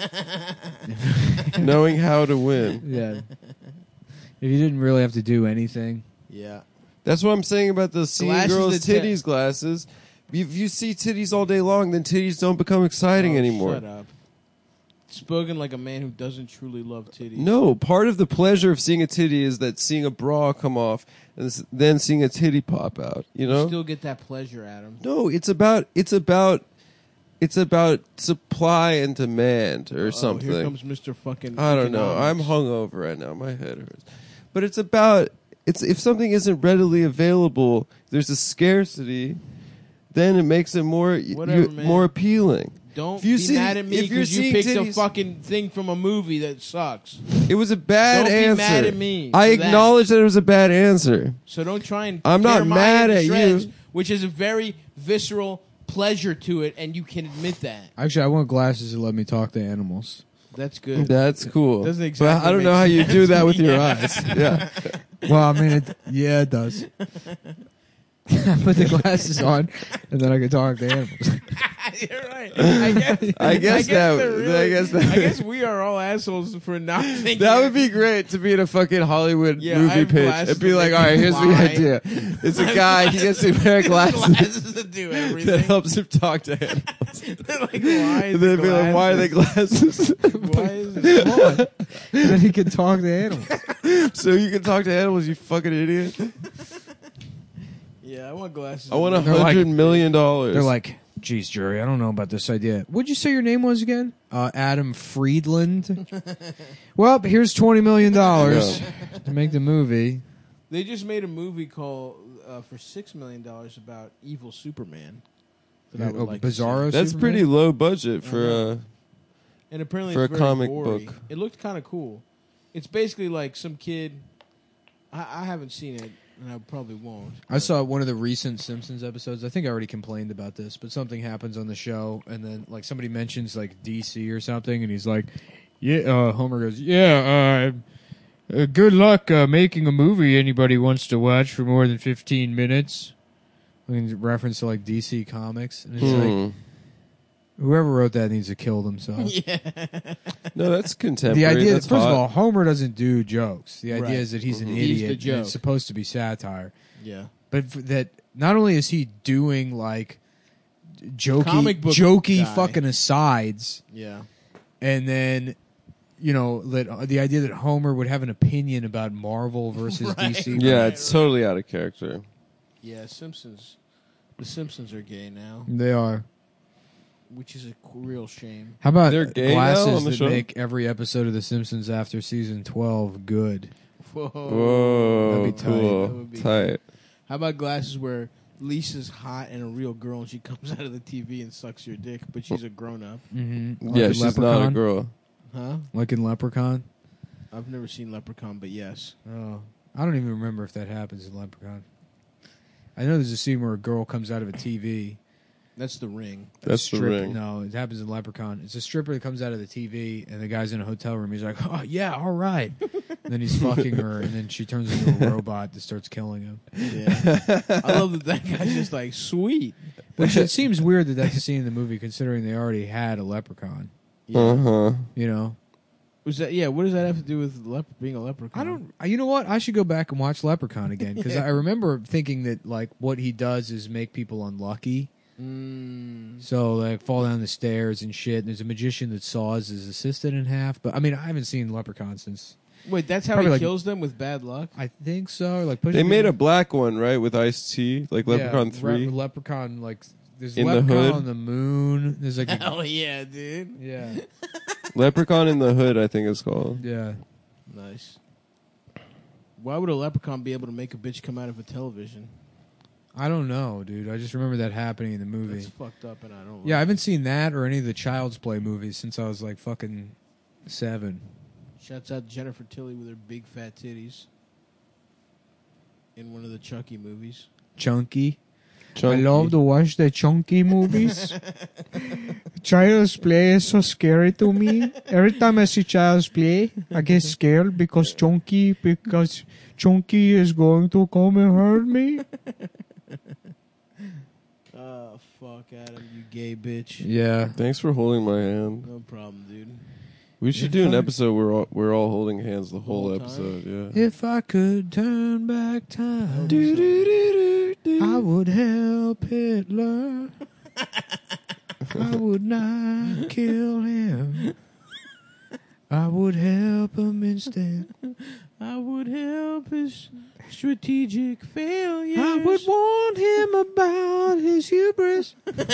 S2: Knowing how to win.
S3: Yeah. If you didn't really have to do anything.
S1: Yeah.
S2: That's what I'm saying about the seeing
S1: Glasses
S2: girls'
S1: that te-
S2: titties glasses. if you see titties all day long, then titties don't become exciting
S1: Oh,
S2: anymore.
S1: Shut up. Spoken like a man who doesn't truly love titties.
S2: No, part of the pleasure of seeing a titty is that seeing a bra come off and s- then seeing a titty pop out. You know?
S1: You still get that pleasure, Adam.
S2: No, it's about it's about it's about supply and demand or
S1: Uh-oh,
S2: something.
S1: Here comes Mister Fucking.
S2: I don't know. I'm
S1: economics.
S2: hungover right now. My head hurts. But it's about it's if something isn't readily available, there's a scarcity, then it makes it more y-
S1: Whatever,
S2: you-
S1: man.
S2: more appealing.
S1: Don't
S2: If you
S1: be
S2: see-
S1: mad at me
S2: if you're
S1: because you
S2: seeing
S1: picked
S2: titties-
S1: a fucking thing from a movie that sucks.
S2: It was a bad
S1: Don't be
S2: answer.
S1: mad at me
S2: I
S1: for that.
S2: acknowledge that it was a bad answer.
S1: So don't try and.
S2: I'm not
S1: tear mine
S2: mad
S1: into
S2: at
S1: shreds,
S2: you.
S1: which is a very visceral pleasure to it, and you can admit that.
S3: Actually, I want glasses to let me talk to animals.
S1: That's good.
S2: That's cool.
S1: Doesn't
S2: but
S1: exactly
S2: I don't know
S1: make
S2: how you
S1: sense.
S2: do that with your
S1: Yeah.
S2: eyes. Yeah.
S3: Well, I mean, it, yeah, it does. I put the glasses on, and then I can talk to animals.
S1: You're right. I guess,
S2: I guess that-
S1: they're really-
S2: I guess that-
S1: I guess we are all assholes for not thinking.
S2: That would be great to be in a fucking Hollywood
S1: Yeah, I
S2: movie
S1: have
S2: pitch.
S1: glasses
S2: It'd be
S1: that
S2: like,
S1: make
S2: all right,
S1: me
S2: here's the
S1: fly.
S2: idea. It's a guy, he gets a pair of glasses
S1: glasses that do
S2: that
S1: everything.
S2: helps him talk to animals.
S1: They're like, why is
S2: And they'd
S1: it
S2: be like, why are they glasses?
S1: Why is it?
S3: Come on. And then he can talk to animals.
S2: So you can talk to animals, you fucking idiot.
S1: Yeah, I want glasses.
S2: I want a
S3: They're like-
S2: hundred million dollars.
S3: They're like, geez, Jerry, I don't know about this idea. What'd you say your name was again? Uh, Adam Friedland. Well, here's twenty million dollars to make the movie.
S1: They just made a movie called uh, for six million dollars about evil Superman. That I would
S3: Oh,
S1: like to see.
S3: Bizarro
S2: That's
S3: Superman?
S2: pretty low budget
S1: I
S2: for
S1: know.
S2: uh
S1: And apparently
S2: for
S1: it's
S2: a
S1: very
S2: comic
S1: gory.
S2: book.
S1: It looked kind of cool. It's basically like some kid. I, I haven't seen it, and I probably won't.
S3: I saw one of the recent Simpsons episodes. I think I already complained about this, but something happens on the show, and then like somebody mentions like D C or something, and he's like, "Yeah." Uh, Homer goes, "Yeah. Uh, uh, good luck uh, making a movie anybody wants to watch for more than fifteen minutes." In reference to like D C Comics, and it's like
S2: hmm.
S3: whoever wrote that needs to kill themselves.
S1: yeah.
S2: No, that's contemporary.
S3: The idea,
S2: that's
S3: that, first
S2: hot.
S3: of all, Homer doesn't do jokes. The idea
S1: Right.
S3: is that he's an
S2: Mhm.
S1: He's
S3: idiot.
S1: the
S3: and it's
S1: joke.
S3: supposed to be satire.
S1: Yeah.
S3: But f- that not only is he doing like jokey,
S1: Comic book
S3: jokey
S1: guy.
S3: fucking asides,
S1: Yeah.
S3: and then you know that uh, the idea that Homer would have an opinion about Marvel versus
S1: Right.
S3: D C.
S2: yeah,
S1: Right,
S2: it's totally out of character.
S1: Yeah. Simpsons. The Simpsons are gay now,
S3: They are.
S1: which is a real shame.
S3: How about
S2: They're gay now
S3: glasses
S2: on the
S3: that
S2: show?
S3: make every episode of The Simpsons after season twelve good?
S1: Whoa.
S2: Whoa,
S3: That'd be tight.
S2: cool,
S1: That would be-
S2: tight.
S1: How about glasses where Lisa's hot and a real girl, and she comes out of the T V and sucks your dick, but she's a grown up?
S3: Mm-hmm.
S2: Yeah, she's not a girl.
S1: Huh?
S3: Like in Leprechaun.
S1: I've never seen Leprechaun, but yes.
S3: Oh, I don't even remember if that happens in Leprechaun. I know there's a scene where a girl comes out of a T V.
S1: That's The Ring.
S2: That's
S3: Strip-
S2: the ring.
S3: No, it happens in Leprechaun. It's a stripper that comes out of the T V, and the guy's in a hotel room. He's like, "Oh yeah, all right." And then he's fucking her, and then she turns into a robot that starts killing him.
S1: Yeah. I love that that guy's just like, sweet.
S3: Which it seems weird that that's a scene in the movie, considering they already had a leprechaun.
S1: Yeah.
S2: Uh huh.
S3: You know,
S1: Was that? Yeah. What does that have to do with lep- being a leprechaun?
S3: I don't. You know what? I should go back and watch Leprechaun again because I remember thinking that like what he does is make people unlucky.
S1: Mm.
S3: So like fall down the stairs and shit. And there's a magician that saws his assistant in half. But I mean, I haven't seen Leprechaun since
S1: Wait, that's how
S3: Probably
S1: he
S3: like-
S1: kills them with bad luck.
S3: I think so. Or like pushing
S2: They made a
S3: people-
S2: black one, right, with Ice T, like Leprechaun
S3: Yeah,
S2: three.
S3: Re- Leprechaun like there's
S2: In the
S3: Leprechaun
S2: hood?
S3: on the moon. There's like a,
S1: Hell yeah, dude.
S3: yeah,
S2: Leprechaun in the Hood, I think it's called.
S3: yeah.
S1: Nice. Why would a leprechaun be able to make a bitch come out of a television?
S3: I don't know, dude. I just remember that happening in the movie.
S1: That's fucked up, and I don't.
S3: Yeah, I
S1: like
S3: haven't seen that or any of the Child's Play movies since I was like fucking seven.
S1: it. Shouts out to Jennifer Tilly with her big fat titties in one of the Chucky movies.
S3: Chunky.
S2: Chunky.
S3: I love to watch the Chunky movies. Child's Play is so scary to me. Every time I see Child's Play, I get scared because Chunky because Chunky is going to come and hurt me.
S1: Oh fuck, Adam, you gay bitch.
S3: Yeah.
S2: Thanks for holding my hand.
S1: No problem, dude.
S2: We should
S3: If
S2: do an
S3: I-
S2: episode where all, we're all holding hands the whole
S1: Whole time?
S2: episode. Yeah.
S3: If I could turn back time,
S1: Do,
S3: I would help help Hitler. I would not kill him. I would help him instead.
S1: I would help his strategic failures.
S3: I would warn him about his hubris.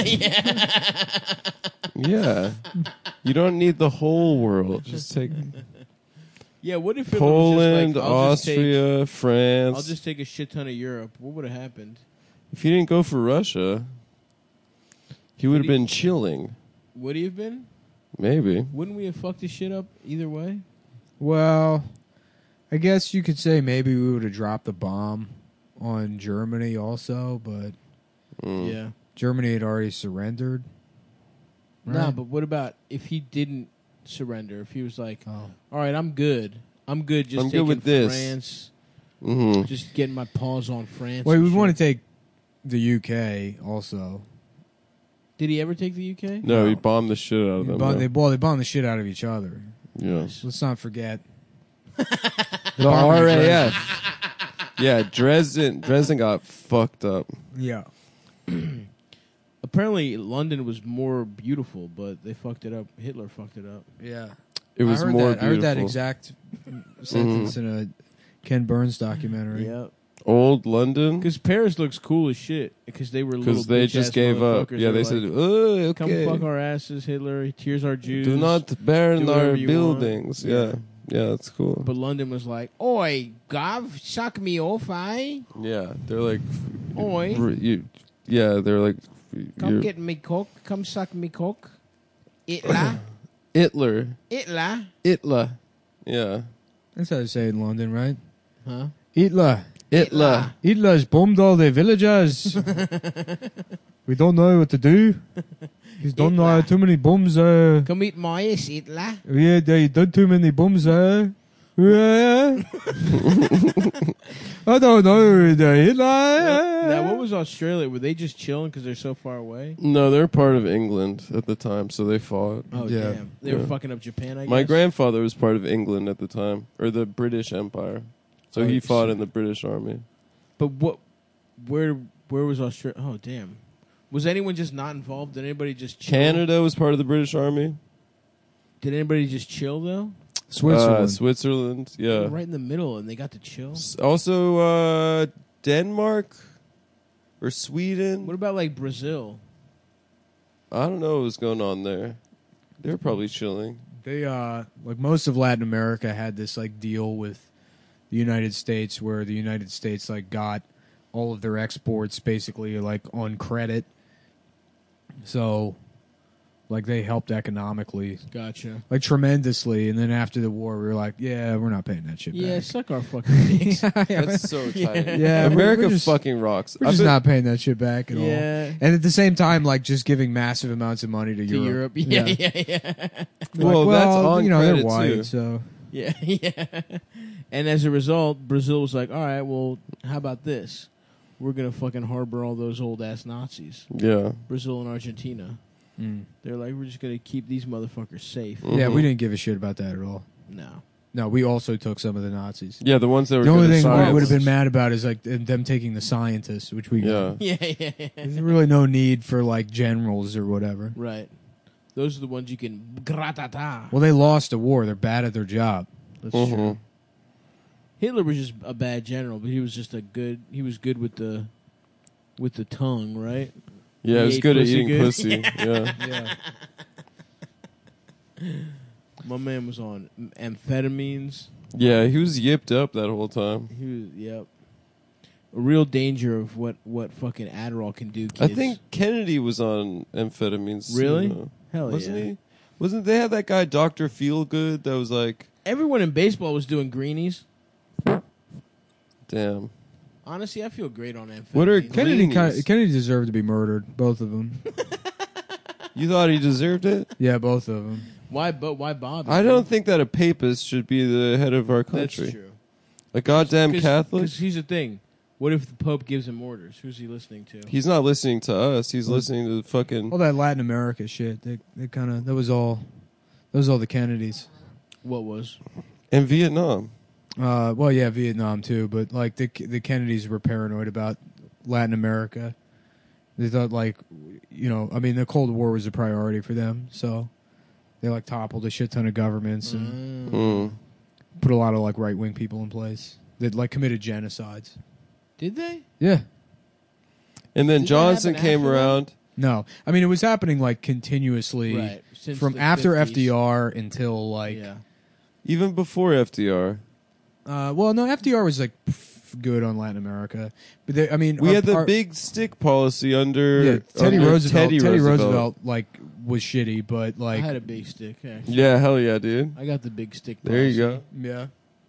S2: Yeah. You don't need the whole world. Just take
S1: Yeah, what if it
S2: Poland,
S1: was just like, I'll just take-
S2: Austria, France.
S1: I'll just take a shit ton of Europe. What would have happened?
S2: If he didn't go for Russia, he would have
S1: Would he-
S2: been chilling.
S1: Would he have been?
S2: Maybe.
S1: Wouldn't we have fucked his shit up either way?
S3: Well, I guess you could say maybe we would have dropped the bomb on Germany also, but
S2: Mm.
S1: Yeah.
S3: Germany had already surrendered.
S1: Nah,
S3: Right?
S1: but what about if he didn't surrender? If he was like,
S3: Oh.
S1: all right, I'm good. I'm good just
S2: I'm good
S1: taking
S2: with this."
S1: France,
S2: hmm
S1: just getting my paws on France.
S3: Wait,
S1: and
S3: we
S1: shit.
S3: want to take the U K also.
S1: Did he ever take the U K?
S2: No, he bombed the shit out of them.
S3: But
S2: though.
S3: they, well, they bombed the shit out of each other.
S2: yeah.
S3: Let's not forget.
S2: The R A F. Yeah, Dresden. Dresden got fucked up.
S3: Yeah.
S1: Apparently, London was more beautiful, but they fucked it up. Hitler fucked it up.
S3: Yeah.
S2: It was
S3: I heard
S2: more
S3: that,
S2: beautiful.
S3: I heard that exact sentence in a Ken Burns documentary.
S1: Yeah,
S2: Old London.
S1: because Paris looks cool as shit. Because they were little
S2: Because they
S1: bitch-ass
S2: just gave up.
S1: motherfuckers.
S2: Yeah,
S1: They
S2: they
S1: were
S2: said,
S1: like,
S2: oh,
S1: "Come
S2: okay.
S1: fuck our asses, Hitler. Here's our Jews."
S2: Do not burn
S1: Do
S2: our
S1: whatever you want."
S2: buildings.
S1: Yeah.
S2: Yeah. yeah. That's cool.
S1: But London was like, "Oi, Gov, suck me off, eh?
S2: yeah, they're like,
S1: Oi,
S2: r- you, yeah, they're like,
S1: come
S2: you're-
S1: get me cock. Come suck me cock. Hitler,
S2: Hitler,
S1: Hitler,
S2: Hitler, yeah,
S3: That's how they say it in London, right?
S1: huh?
S3: Hitler.
S2: Hitler.
S3: Hitler's bombed all the villagers. We don't know what to do. He's done uh, too many bombs. Uh,
S1: Come eat my ass, Hitler."
S3: yeah, they done too many bombs. Uh, yeah. I don't know. The Hitler.
S1: Now, what was Australia? Were they just chilling because they're so far away?
S2: No, they're part of England at the time, so they fought.
S1: Oh,
S3: Yeah.
S1: damn. They were
S2: Yeah.
S1: fucking up Japan, I guess.
S2: My grandfather was part of England at the time, or the British Empire, so
S1: Oh,
S2: he
S1: so-
S2: fought in the British Army.
S1: But what? Where? Where was Australia? Oh, damn. Was anyone just not involved? Did anybody just chill?
S2: Canada was part of the British Army.
S1: Did anybody just chill though?
S3: Switzerland.
S2: Uh, Switzerland,
S1: They
S2: yeah.
S1: were right in the middle, and they got to chill.
S2: S- Also, uh, Denmark or Sweden.
S1: What about like Brazil?
S2: I don't know what was going on there. They were probably chilling.
S3: They uh like most of Latin America had this like deal with the United States where the United States like got all of their exports basically like on credit. So like they helped economically
S1: Gotcha.
S3: like tremendously, and then after the war we were like, yeah, we're not paying that shit
S1: Yeah,
S3: back.
S1: suck our fucking dicks.
S2: That's so tight.
S3: Yeah, we're-
S2: America
S3: we're just-
S2: fucking rocks.
S3: We're
S2: I've
S3: just
S2: been-
S3: not paying that shit back at all.
S1: Yeah.
S3: And at the same time, like just giving massive amounts of money to,
S1: To Europe. Yeah, yeah, yeah.
S3: Like,
S2: Well, that's on
S3: you know, they're
S2: credit,
S3: white,
S2: too.
S3: so
S1: Yeah, yeah. And as a result, Brazil was like, all right, well, how about this? We're going to fucking harbor all those old ass Nazis.
S2: Yeah.
S1: Brazil and Argentina.
S3: mm.
S1: They're like, we're just going to keep these motherfuckers safe.
S3: yeah,
S2: Mhm.
S3: we didn't give a shit about that at all.
S1: No.
S3: No, we also took some of the Nazis.
S2: Yeah, the ones that were
S3: The only
S2: good at
S3: thing we
S2: science.
S3: would have been mad about is like them taking the scientists, which we
S2: Yeah.
S1: Yeah, yeah, yeah.
S3: There's really no need for like generals or whatever.
S1: Right. Those are the ones you can gratata.
S3: Well, they lost a war. They're bad at their job.
S1: That's
S2: Mhm.
S1: true. Hitler was just a bad general, but he was just a good. He was good with the, with the tongue, right?
S2: Yeah,
S1: He
S2: it was
S1: ate
S2: good at
S1: pussy
S2: eating
S1: good.
S2: pussy. Yeah.
S3: Yeah.
S1: My man was on amphetamines.
S2: Yeah, he was yipped up that whole time.
S1: He was, yep. A real danger of what, what fucking Adderall can do.
S2: I
S1: Kids.
S2: think Kennedy was on amphetamines.
S1: Really?
S2: too,
S1: Hell
S2: wasn't
S1: yeah.
S2: he? Wasn't they had that guy Doctor Feelgood that was like,
S1: Everyone in baseball was doing greenies.
S2: damn.
S1: Honestly, I feel great on amphetamines.
S2: What are
S3: Kennedy,
S2: Greenies.
S3: ki- Kennedy deserved to be murdered. Both of them.
S2: You thought he deserved it?
S3: Yeah, both of them.
S1: Why? But why Bob?
S2: I don't think that a papist should be the head of our
S1: that's
S2: country.
S1: true.
S2: A goddamn
S1: Cause,
S2: Catholic.
S1: Because here's the thing: what if the Pope gives him orders? Who's he listening to?
S2: He's not listening to us. He's
S3: Well-
S2: listening to the fucking.
S3: All that Latin America shit. They, they kind of. That was all. That was all the Kennedys.
S1: What was?
S2: in Vietnam.
S3: Uh, well, yeah, Vietnam too. But like the the Kennedys were paranoid about Latin America, They thought like, you know, I mean, the Cold War was a priority for them, so they like toppled a shit ton of governments and
S1: Mm.
S2: Mm.
S3: put a lot of like right wing people in place that like committed genocides.
S1: Did they?
S3: Yeah.
S2: And then
S1: Did that
S2: Johnson
S1: happen
S2: came
S1: after that?
S2: around.
S3: No, I mean it was happening like continuously
S1: Right. Since
S3: from
S1: the
S3: after
S1: fifties.
S3: F D R until like,
S1: Yeah.
S2: Even before F D R.
S3: uh, well, no, F D R was like f- good on Latin America, but they, I mean,
S2: We
S3: our-
S2: had the
S3: our-
S2: big stick policy under
S3: yeah, Teddy
S2: under
S3: Roosevelt.
S2: Teddy,
S3: Teddy Roosevelt.
S2: Roosevelt.
S3: like was shitty, but like,
S1: I had a big stick. Actually.
S2: Yeah, hell yeah, dude.
S1: I got the big stick.
S2: There you
S1: policy.
S2: go.
S3: yeah,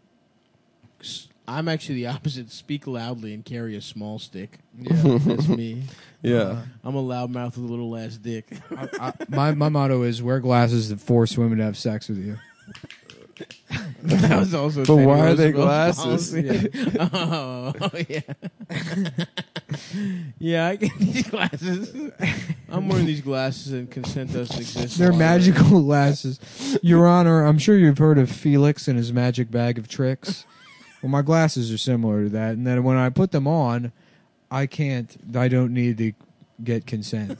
S1: I'm actually the opposite. Speak loudly and carry a small stick.
S3: yeah.
S1: That's me.
S2: Yeah.
S1: I'm a loudmouth with a little ass dick.
S3: I, I, my my motto is wear glasses that force women to have sex with you.
S1: That was also.
S2: But
S1: Teddy
S2: why are they
S1: Roosevelt's
S2: glasses?
S1: policy. oh, yeah. Yeah, I get these glasses. I'm wearing these glasses and consent doesn't exist.
S3: They're
S1: longer.
S3: magical glasses, Your Honor. I'm sure you've heard of Felix and his magic bag of tricks. Well, my glasses are similar to that, and then when I put them on, I can't. I don't need to get consent.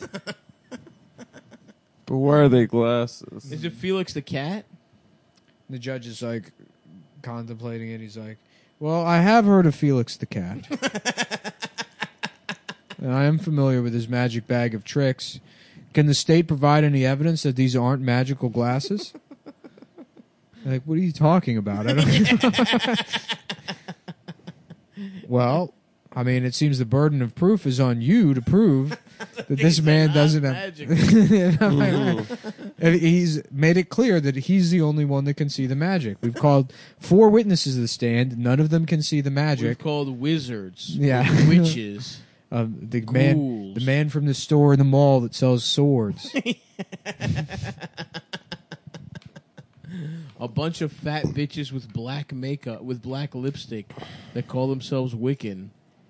S2: But why are they glasses?
S1: Is it Felix the cat?
S3: The judge is like contemplating it. He's like, "Well, I have heard of Felix the cat, and I am familiar with his magic bag of tricks. Can the state provide any evidence that these aren't magical glasses?" Like, what are you talking about? I don't. Well, I mean, it seems the burden of proof is on you to prove that this man doesn't have.
S1: magic.
S3: And he's made it clear that he's the only one that can see the magic. We've called four witnesses to the stand. None of them can see the
S1: We've
S3: magic.
S1: called wizards.
S3: Yeah.
S1: Witches.
S3: Um, the man,
S1: Ghouls.
S3: the man from the store in the mall that sells swords.
S1: A bunch of fat bitches with black makeup, with black lipstick, that call themselves Wiccan.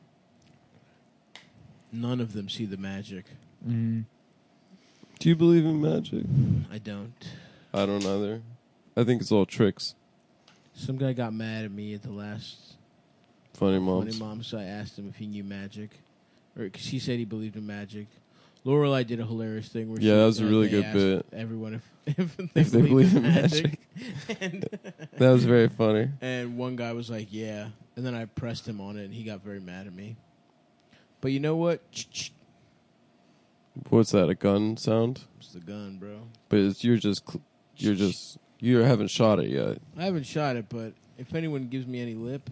S1: None of them see the magic.
S3: Mm.
S2: Do you believe in magic?
S1: I don't.
S2: I don't either. I think it's all tricks.
S1: Some guy got mad at me at the last
S2: Funny
S1: Funny
S2: moms.
S1: Mom, so I asked him if he knew magic. Or 'cause she said he believed in magic. Lorelai did a hilarious thing where
S2: Yeah,
S1: she,
S2: that was a
S1: uh,
S2: really
S1: they
S2: good
S1: asked
S2: bit.
S1: everyone if, if, they,
S2: If they
S1: believed
S2: believe
S1: in
S2: in
S1: magic. and,
S2: That was very funny.
S1: and one guy was like, yeah. And then I pressed him on it, and he got very mad at me. But you know what?
S2: What's that? A gun sound?
S1: It's the gun, bro.
S2: But it's, you're just cl- you're just you haven't shot it yet.
S1: I haven't shot it, but if anyone gives me any lip,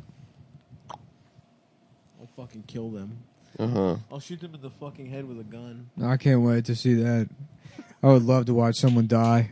S1: I'll fucking kill them.
S2: Uh huh.
S1: I'll shoot them in the fucking head with a gun.
S3: I can't wait to see that. I would love to watch someone die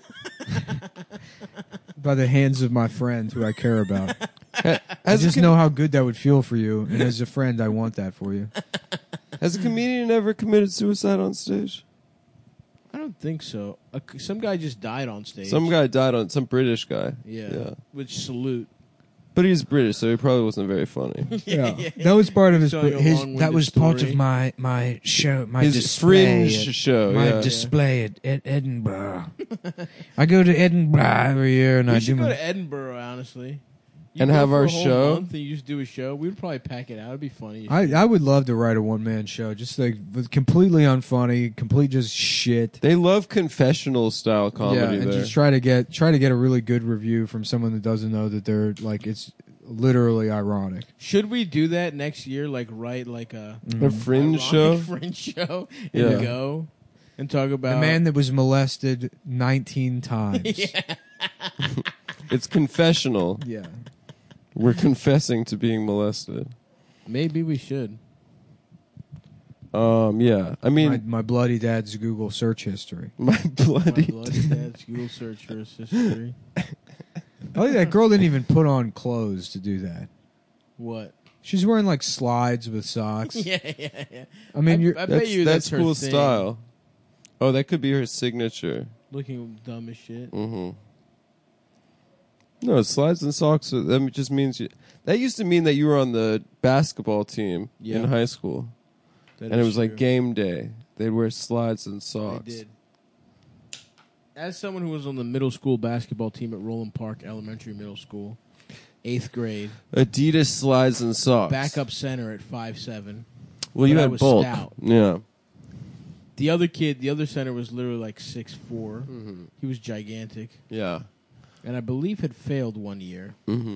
S3: by the hands of my friend who I care about. I
S2: Has a,
S3: just
S2: com-
S3: know how good that would feel for you, and as a friend, I want that for you.
S2: has a comedian ever committed suicide on stage?
S1: I don't think so. Uh, some guy just died on stage.
S2: Some guy died on some British guy.
S1: Yeah.
S2: Yeah.
S1: Which salute.
S2: But he's British, so he probably wasn't very funny.
S3: Yeah, that was part of his.
S1: Telling a
S3: his
S1: long-winded
S3: that was part
S1: story.
S3: of my my show, my
S2: His
S3: display
S2: fringe
S3: at-
S2: show.
S3: my
S2: Yeah.
S3: display at, at Edinburgh. I go to Edinburgh every year, and
S1: We
S3: I
S1: should
S3: do
S1: go
S3: my.
S1: to Edinburgh, honestly. You
S2: And
S1: go
S2: have
S1: for
S2: our
S1: a whole
S2: show?
S1: month and you just do a show. We'd probably pack it out. It'd be funny.
S3: I, I would love to write a one man show, just like with completely unfunny, complete just shit.
S2: They love confessional style comedy
S3: yeah, and
S2: there.
S3: just try to get try to get a really good review from someone that doesn't know that they're like it's literally ironic.
S1: Should we do that next year? Like write like a
S2: A fringe
S1: ironic
S2: show?
S1: fringe show and
S2: Yeah.
S1: go and talk about
S3: The man that was molested nineteen times.
S1: yeah.
S2: It's confessional.
S3: Yeah.
S2: We're confessing to being molested.
S1: Maybe we should.
S2: Um, yeah. I mean,
S3: my, my bloody dad's Google search history.
S2: my,
S1: My
S2: bloody.
S1: bloody dad's Google search for his history.
S3: I think that girl didn't even put on clothes to do that.
S1: What?
S3: She's wearing like slides with socks.
S1: Yeah, yeah, yeah.
S3: I mean,
S1: I,
S3: you're
S1: I bet
S2: That's,
S1: you
S2: that's
S1: that's, her
S2: cool
S1: thing.
S2: style. Oh, that could be her signature.
S1: Looking dumb as shit.
S2: Mm-hmm. No, slides and socks. are- That just means you. That used to mean that you were on the basketball team
S1: Yeah.
S2: in high school,
S1: That
S2: and it
S1: is
S2: was like
S1: true.
S2: game day. They'd wear slides and socks.
S1: They did. As someone who was on the middle school basketball team at Roland Park Elementary Middle School, eighth grade,
S2: Adidas slides and socks.
S1: backup center at five seven.
S2: Well, you
S1: but I
S2: had
S1: was
S2: bulk.
S1: stout.
S2: Yeah.
S1: The other kid, the other center was literally like six four.
S2: Mm-hmm.
S1: He was gigantic.
S2: Yeah.
S1: And I believe had failed one year.
S2: Mm-hmm.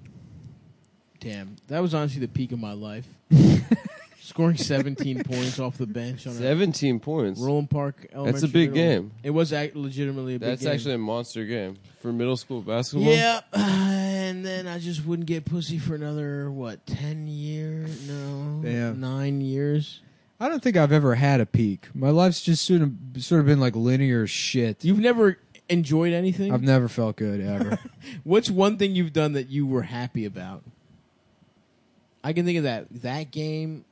S1: Damn. That was honestly the peak of my life. Scoring seventeen points off the bench on
S2: seventeen
S1: a
S2: points.
S1: Roland Park Elementary.
S2: That's a big
S1: middle.
S2: game.
S1: It was ac- legitimately a big
S2: That's
S1: game.
S2: actually a monster game for middle school basketball.
S1: Yeah. And then I just wouldn't get pussy for another, what, ten years? No.
S3: Yeah.
S1: Nine years?
S3: I don't think I've ever had a peak. My life's just sort of sort of been like linear shit.
S1: You've never enjoyed anything?
S3: I've never felt good ever.
S1: What's one thing you've done that you were happy about? I can think of that that game.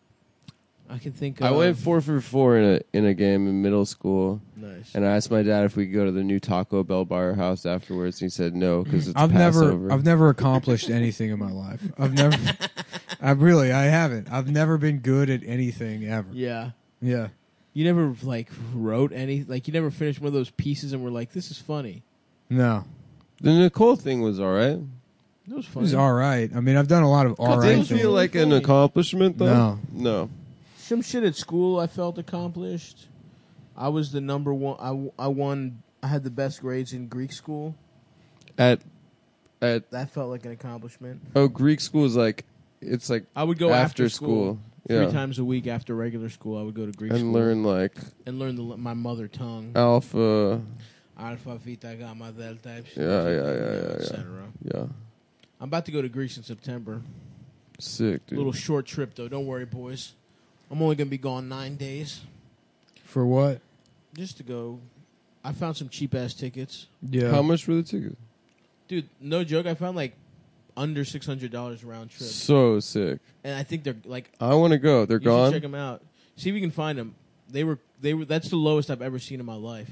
S1: I can think of...
S2: I went four for four in a in a game in middle school,
S1: Nice.
S2: and I asked my dad if we could go to the new Taco Bell by our house afterwards. And he said no because it's
S3: I've
S2: Passover.
S3: never I've never accomplished anything in my life. I've never I really I haven't. I've never been good at anything ever.
S1: Yeah.
S3: Yeah.
S1: You never, like, wrote any... Like, you never finished one of those pieces and were like, this is funny.
S3: No.
S2: The Nicole thing was all right.
S1: It was
S3: It
S1: funny.
S3: was all right. I mean, I've done a lot of all
S2: Did
S3: right
S2: it
S3: things.
S2: feel like an
S1: Funny.
S2: accomplishment though?
S3: No.
S2: No.
S1: Some shit at school I felt accomplished. I was the number one... I, I won... I had the best grades in Greek school.
S2: At at
S1: That felt like an accomplishment.
S2: oh Greek school is like it's like
S1: I would go
S2: after,
S1: after,
S2: school.
S1: Three
S2: Yeah.
S1: times a week after regular school, I would go to Greek
S2: And
S1: school.
S2: learn like
S1: And learn the, my mother tongue.
S2: alpha.
S1: Alpha, Theta, Gamma, Delta, Epsilon,
S2: Yeah, yeah,
S1: you
S2: yeah,
S1: know,
S2: yeah,
S1: et
S2: yeah.
S1: cetera.
S2: Yeah.
S1: I'm about to go to Greece in September.
S2: Sick, dude.
S1: Little short trip, though. Don't worry, boys. I'm only going to be gone nine days.
S3: For what?
S1: Just to go. I found some cheap-ass tickets.
S3: Yeah.
S2: How much were the tickets?
S1: Dude, no joke. I found, like, under six hundred dollars round trip.
S2: So sick.
S1: And I think they're, like...
S2: I want to go. They're
S1: you
S2: gone.
S1: should check them out. See if you can find them. They were... They were. That's the lowest I've ever seen in my life.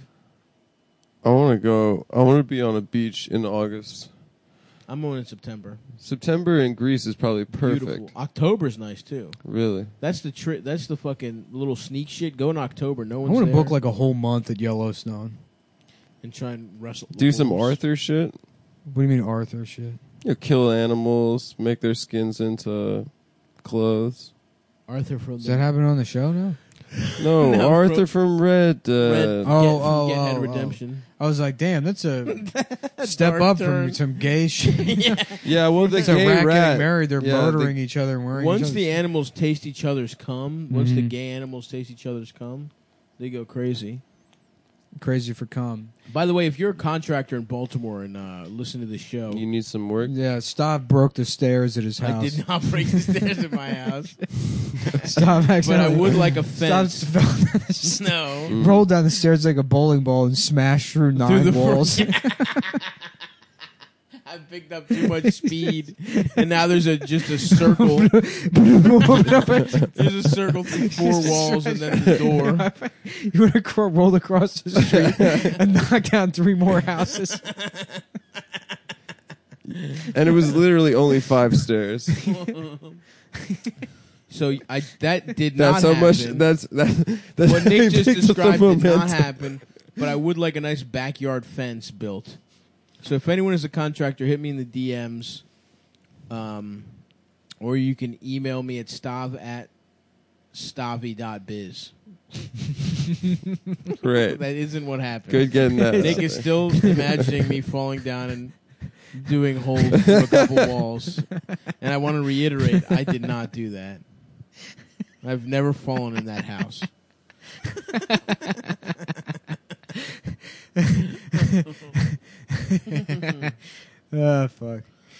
S2: I want to go. I want to be on a beach in August.
S1: I'm going in September.
S2: September in Greece is probably perfect.
S1: Beautiful. October's nice, too.
S2: Really.
S1: That's the tri- That's the fucking little sneak shit. Go in October. No
S3: I
S1: one's
S3: want to
S1: there.
S3: book like a whole month at Yellowstone.
S1: And try and wrestle. the
S2: Do some
S1: wolves.
S2: Arthur shit.
S3: What do you mean Arthur shit?
S2: You know, kill animals, make their skins into clothes.
S1: Arthur from
S3: Does
S1: the
S3: that happen on the show now?
S2: No,
S1: No,
S2: Arthur from Red. Uh,
S1: Red
S3: Oh,
S1: Get,
S3: oh,
S1: Get Head
S3: oh,
S1: Redemption.
S3: I was like, damn, that's a step
S1: Dark
S3: up
S1: turn.
S3: from some gay shit.
S2: Yeah, well, the
S3: It's a
S2: gay
S3: rat,
S2: rat.
S3: getting married. They're
S2: Yeah,
S3: murdering
S2: the-
S3: each other and wearing.
S1: Once
S3: each
S1: the
S3: other's-
S1: animals taste each other's cum, once the
S3: Mhm.
S1: gay animals taste each other's cum, they go crazy.
S3: crazy for cum.
S1: By the way, if you're a contractor in Baltimore and uh, listen to the show,
S2: You need some work.
S3: Yeah, Stav broke the stairs at his
S1: I
S3: house.
S1: did not break the stairs in my house,
S3: Stav
S1: but I
S3: accidentally-
S1: would like a
S3: Stav
S1: fence.
S3: fell down the st-
S1: No.
S2: Mm.
S3: rolled down the stairs like a bowling ball and smashed through nine
S1: Through the
S3: walls.
S1: I picked up too much speed, and now there's a just a circle. There's a circle through four walls and then the door.
S3: You would have cro- rolled across the street and knocked down three more houses.
S2: And it was literally only five stairs.
S1: So I that did not
S2: That's how much.
S1: happen.
S2: That's that. That's
S1: What
S2: how
S1: Nick
S2: he
S1: just
S2: picked up the
S1: described did not
S2: momentum.
S1: happen, but I would like a nice backyard fence built. So if anyone is a contractor, hit me in the D Ms, um, or you can email me at stav at stavi.biz.
S2: Right.
S1: That isn't what happened.
S2: Good getting that.
S1: Nick
S2: out
S1: is
S2: there.
S1: still imagining me falling down and doing holes through a couple walls. And I want to reiterate, I did not do that. I've never fallen in that house.
S3: Oh, fuck.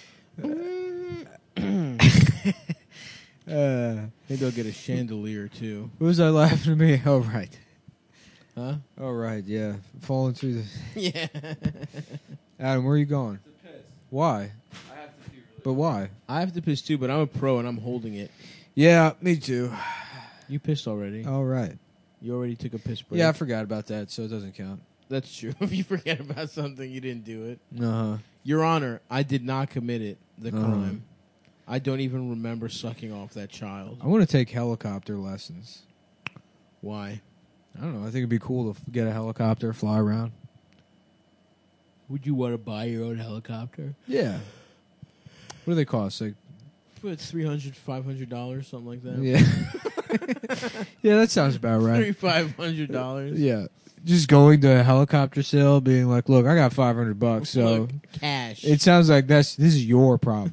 S3: Uh,
S1: Maybe I'll get a chandelier too.
S3: who was I laughing at me? Oh, right.
S1: Huh?
S3: Oh, right, yeah. Falling through the...
S1: Yeah.
S3: Adam, where are you going? Why? But why?
S1: I have to piss too, but I'm a pro and I'm holding it.
S3: Yeah, me too.
S1: You pissed already.
S3: All right.
S1: You already took a piss break.
S3: Yeah, I forgot about that, so it doesn't count.
S1: That's true. If you forget about something, you didn't do it.
S3: Uh-huh.
S1: Your Honor, I did not commit it, the
S3: Uh-huh.
S1: crime. I don't even remember sucking off that child.
S3: I want to take helicopter lessons.
S1: Why?
S3: I don't know. I think it'd be cool to f- get a helicopter, fly around.
S1: Would you want to buy your own helicopter?
S3: Yeah. What do they cost? Like,
S1: For three hundred dollars, five hundred dollars, something like that.
S3: yeah. Yeah, that sounds about right.
S1: Thirty-five hundred dollars.
S3: Yeah. Just going to a helicopter sale, being like, "Look, I got five hundred bucks." So
S1: Look, cash.
S3: it sounds like that's this is your problem.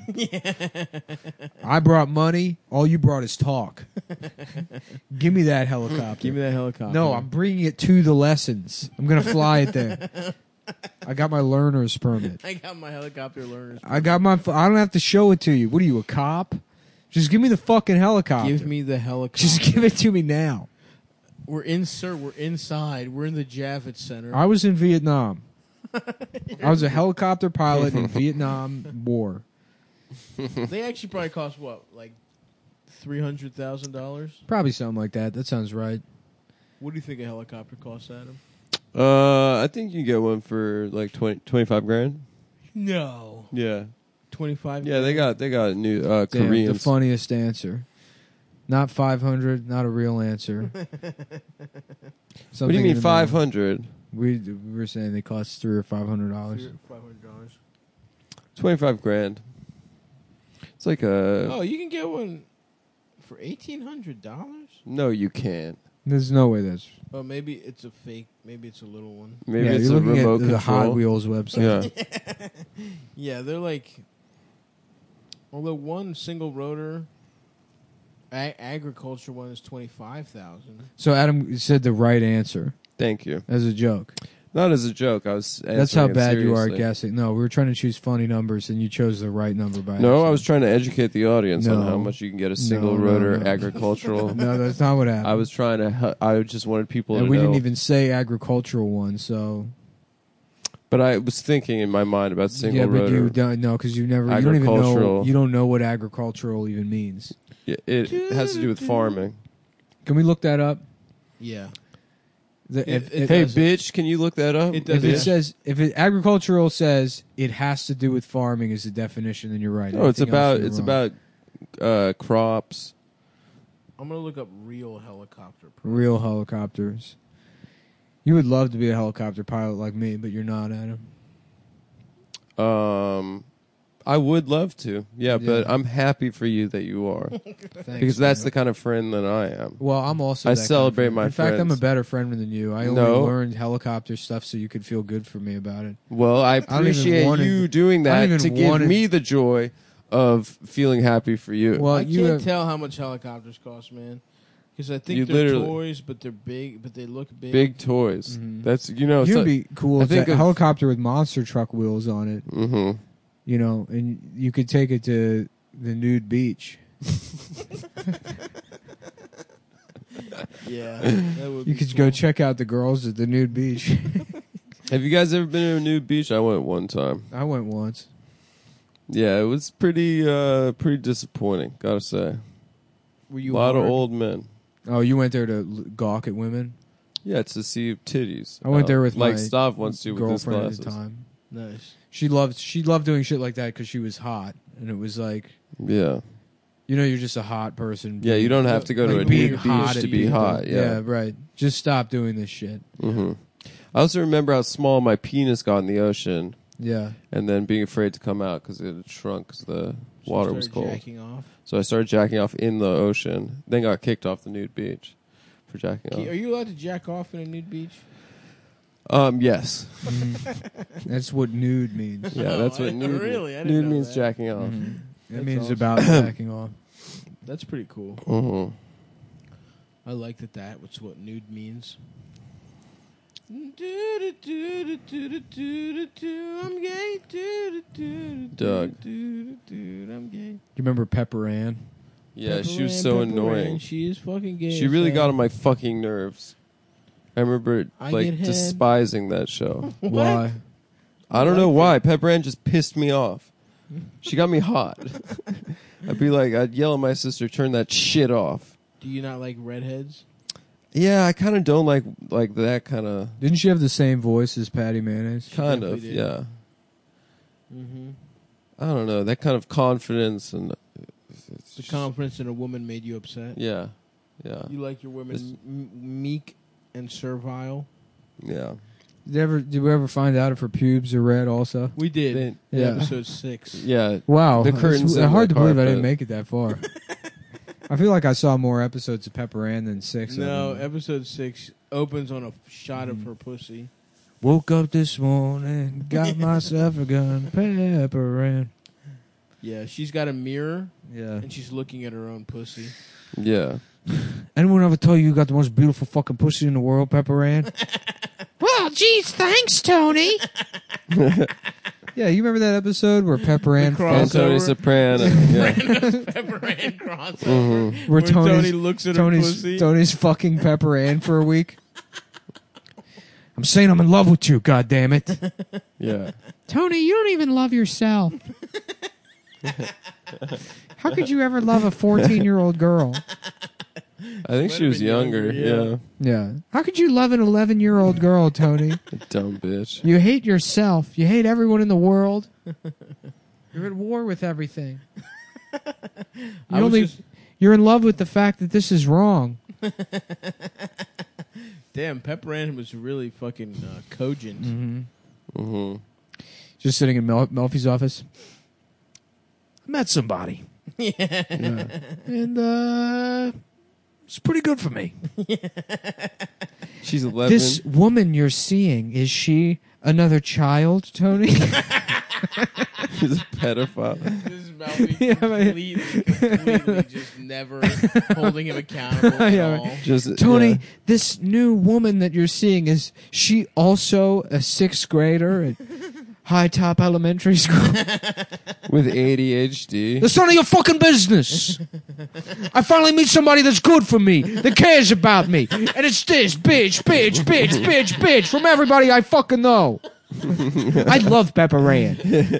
S3: I brought money. All you brought is talk. Give me that helicopter.
S1: Give me that helicopter.
S3: No, I'm bringing it to the lessons. I'm gonna fly it there. I got my learner's permit.
S1: I got my helicopter learners.
S3: I got my. I don't have to show it to you. What are you, a cop? Just give me the fucking helicopter.
S1: Give me the helicopter.
S3: Just give it to me now.
S1: We're in, sir. We're inside. We're in the Javits Center.
S3: I was in Vietnam. I was a helicopter pilot in Vietnam War.
S1: They actually probably cost what, like three hundred thousand dollars?
S3: Probably something like that. That sounds right.
S1: What do you think a helicopter costs, Adam?
S2: Uh, I think you can get one for like twenty, twenty-five grand.
S1: No,
S2: Yeah,
S1: twenty-five.
S2: yeah. They got they got new uh,
S3: Damn,
S2: Koreans.
S3: the funniest answer. Not five hundred. Not a real answer.
S2: What do you mean five hundred?
S3: We, we were saying they cost three or five hundred dollars.
S1: Five hundred dollars.
S2: Twenty-five grand. It's like a.
S1: Oh, you can get one for eighteen hundred dollars.
S2: No, you can't.
S3: There's no way that's.
S1: Oh, maybe it's a fake. Maybe it's a little one.
S2: Maybe
S3: yeah,
S2: it's
S3: you're
S2: a
S3: looking
S2: remote
S3: at the
S2: control.
S3: Hot Wheels website.
S2: Yeah.
S1: Yeah, they're like. Although one single rotor, a- agriculture one is twenty five thousand.
S3: So Adam said the right answer
S2: Thank you.
S3: as a joke.
S2: Not as a joke. I was.
S3: That's how
S2: answering it
S3: bad you are at
S2: seriously.
S3: guessing. No, we were trying to choose funny numbers, and you chose the right number by
S2: No,
S3: accident.
S2: I was trying to educate the audience on
S3: No.
S2: how much you can get a single
S3: No, no,
S2: rotor
S3: no.
S2: agricultural.
S3: No, that's not what happened.
S2: I was trying to. hu- I just wanted people
S3: and
S2: to
S3: we
S2: know.
S3: didn't even say agricultural one, so
S2: But I was thinking in my mind about single
S3: yeah, but
S2: rotor.
S3: you don't know because you never you don't even know
S2: Agricultural.
S3: you don't know what agricultural even means.
S2: It, it has to do with farming.
S3: Can we look that up?
S1: Yeah.
S3: The,
S1: It-
S3: if,
S1: it
S3: if,
S2: Hey,
S1: does.
S2: bitch, can you look that up?
S1: It does.
S3: if it
S1: Yeah.
S3: says if it agricultural says it has to do with farming is the definition, then you're right.
S2: No, it's
S3: Anything else,
S2: about
S3: you're
S2: it's
S3: wrong.
S2: about uh, crops.
S1: I'm gonna look up real helicopter.
S3: real helicopters. You would love to be a helicopter pilot like me, but you're not, Adam.
S2: Um, I would love to, yeah, but
S3: Yeah.
S2: I'm happy for you that you are
S3: Thanks,
S2: because that's
S3: man.
S2: the kind of friend that I am.
S3: Well, I'm also.
S2: I
S3: that kind of
S2: celebrate
S3: friend.
S2: my
S3: In fact, I'm a
S2: friends.
S3: better friend than you. I only
S2: No.
S3: learned helicopter stuff so you could feel good for me about it.
S2: Well, I
S3: don't even
S2: appreciate
S3: wanna-
S2: you doing
S3: I
S2: that
S3: don't
S2: to
S3: even
S2: give
S3: wanna-
S2: me the joy of feeling happy for you.
S3: Well,
S1: I
S3: you
S1: can't
S3: have-
S1: tell how much helicopters cost, man. Because I think
S2: You
S1: they're
S2: literally-
S1: toys, but they're big, but they look big.
S2: Big toys.
S3: Mhm.
S2: That's you know.
S3: You'd be cool
S2: I
S3: if
S2: think
S3: that
S2: of-
S3: helicopter with monster truck wheels on it.
S2: Mm-hmm.
S3: You know, and you could take it to the nude beach.
S1: Yeah, that would
S3: You
S1: be
S3: could
S1: cool.
S3: go check out the girls at the nude beach.
S2: Have you guys ever been to a nude beach? I went one time.
S3: I went once.
S2: Yeah, it was pretty uh, pretty disappointing. Gotta say,
S1: Were
S2: a
S1: you
S2: lot of
S1: hard?
S2: old men.
S3: Oh, you went there to l- gawk at women?
S2: Yeah, it's to see titties.
S3: I went
S2: Uh,
S3: there with
S2: like
S3: my
S2: Stav wants to with his
S3: girlfriend
S2: glasses.
S3: at the time.
S1: Nice.
S3: She loved she loved doing shit like that because she was hot, and it was like,
S2: Yeah,
S3: you know, you're just a hot person.
S2: yeah. You don't have to go to
S3: like
S2: a
S3: being
S2: nude
S3: hot
S2: beach
S3: at
S2: to be
S3: people.
S2: hot. Yeah.
S3: right. Just stop doing this shit.
S2: hmm I also remember how small my penis got in the ocean,
S3: Yeah.
S2: and then being afraid to come out because it had shrunk because the
S1: So
S2: water
S1: you
S2: was
S1: started
S2: cold.
S1: Jacking off.
S2: So I started jacking off in the ocean. Then got kicked off the nude beach for jacking
S1: Are
S2: off.
S1: you allowed to jack off in a nude beach?
S2: Um, yes.
S3: That's what nude means.
S2: Yeah,
S1: Oh,
S2: that's
S1: I
S2: what
S1: didn't-
S2: nude
S1: really? I didn't
S2: Nude
S1: know
S2: means
S1: that.
S2: jacking off.
S3: Mhm. It
S1: That's
S3: means
S1: awesome.
S3: about backing off.
S1: That's pretty cool.
S2: hmm
S1: I like that. That was what nude means. I'm gay.
S2: Doug.
S1: I'm gay.
S3: You remember Pepper Ann?
S2: Yeah,
S1: Pepper
S2: she was
S1: Ann,
S2: so
S1: Pepper
S2: annoying.
S1: Ann, She is fucking gay.
S2: She
S1: as
S2: really
S1: hell.
S2: got on my fucking nerves. I remember
S1: I
S2: like
S1: get head.
S2: despising that show.
S1: What?
S3: Why?
S2: I don't
S1: like
S2: know
S1: it.
S2: why. Pepper Ann just pissed me off. She got me hot. I'd be like, I'd yell at my sister, "Turn that shit off."
S1: Do you not like redheads?
S2: Yeah, I kind of don't like like that kind of
S3: Didn't she have the same voice as Patty Mayonnaise?
S2: kind of
S1: definitely did.
S2: yeah.
S1: Mm-hmm.
S2: I don't know that kind of confidence and
S1: The confidence in a woman made you upset.
S2: yeah, yeah,
S1: You like your women
S2: It's-
S1: m- meek and servile.
S2: yeah.
S3: Did ever did we ever find out if her pubes are red also?
S1: We did.
S2: They-
S1: in
S3: Yeah.
S1: Episode six.
S2: yeah,
S3: Wow.
S2: The
S3: It's
S2: curtains in
S3: hard
S2: the
S3: to believe I
S2: carpet.
S3: didn't make it that far. I feel like I saw more episodes of Pepper Ann than six.
S1: No,
S3: of them.
S1: episode six opens on a shot
S3: Mm.
S1: of her pussy.
S3: Woke up this morning, got myself a gun, Pepper Ann.
S1: Yeah, she's got a mirror
S3: Yeah.
S1: and she's looking at her own pussy.
S2: Yeah.
S3: Anyone ever tell you you got the most beautiful fucking pussy in the world, Pepper Ann? Well, geez, thanks, Tony. Yeah, you remember that episode where Pepper Ann
S1: cross-
S3: fucked-
S2: Tony
S1: Crossover.
S2: Soprano. Yeah.
S1: Pepper Ann crossover.
S2: Mhm.
S3: where
S1: Where
S3: Tony's,
S1: Tony looks at her
S3: Tony's,
S1: pussy.
S3: Tony's fucking Pepper Ann for a week. I'm saying I'm in love with you, goddammit.
S2: Yeah.
S3: Tony, you don't even love yourself. How could you ever love a fourteen-year-old girl?
S2: I think
S1: Might
S2: she
S1: have
S2: was
S1: been
S2: younger.
S1: younger,
S2: Yeah.
S3: Yeah. How could you love an eleven-year-old girl, Tony?
S2: Dumb bitch.
S3: You hate yourself. You hate everyone in the world. You're at war with everything. You
S1: I was
S3: only,
S1: just-
S3: you're in love with the fact that this is wrong.
S1: Damn, Pepper Ann was really fucking uh, cogent.
S3: Mm-hmm.
S2: hmm
S3: Just sitting in Mel- Melfi's office. I met somebody.
S1: Yeah.
S3: Yeah. And uh, it's pretty good for me.
S2: She's eleven.
S3: This woman you're seeing, is she another child, Tony?
S2: She's a pedophile.
S1: This is Malfi
S3: Yeah, but-
S1: completely, completely just never holding him accountable at
S3: Yeah,
S1: all.
S2: Just
S3: Tony,
S2: yeah.
S3: this new woman that you're seeing, is she also a sixth grader at High Top Elementary School?
S2: with A D H D.
S3: That's none of your fucking business. I finally meet somebody that's good for me, that cares about me. And it's this bitch, bitch, bitch, bitch, bitch from everybody I fucking know. I love Pepper Ann.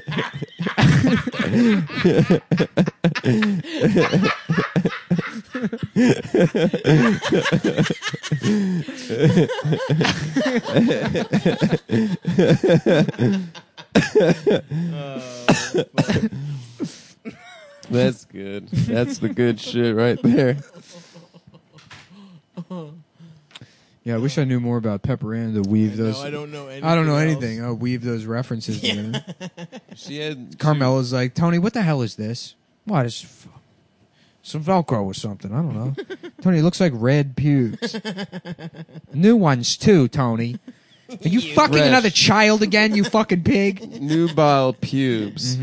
S2: That's good. That's the good shit right there.
S3: Yeah, I wish I knew more about Pepper Ann to weave
S1: No,
S3: those.
S1: I don't know anything.
S3: I don't know
S1: else.
S3: anything. I'll weave those references together.
S2: She had
S3: Carmela's like, Tony, what the hell is this? What is f- some Velcro or something? I don't know. Tony, it looks like red pubes. New ones too, Tony. Are you fucking
S2: Fresh.
S3: another child again, you fucking pig?
S2: nubile pubes.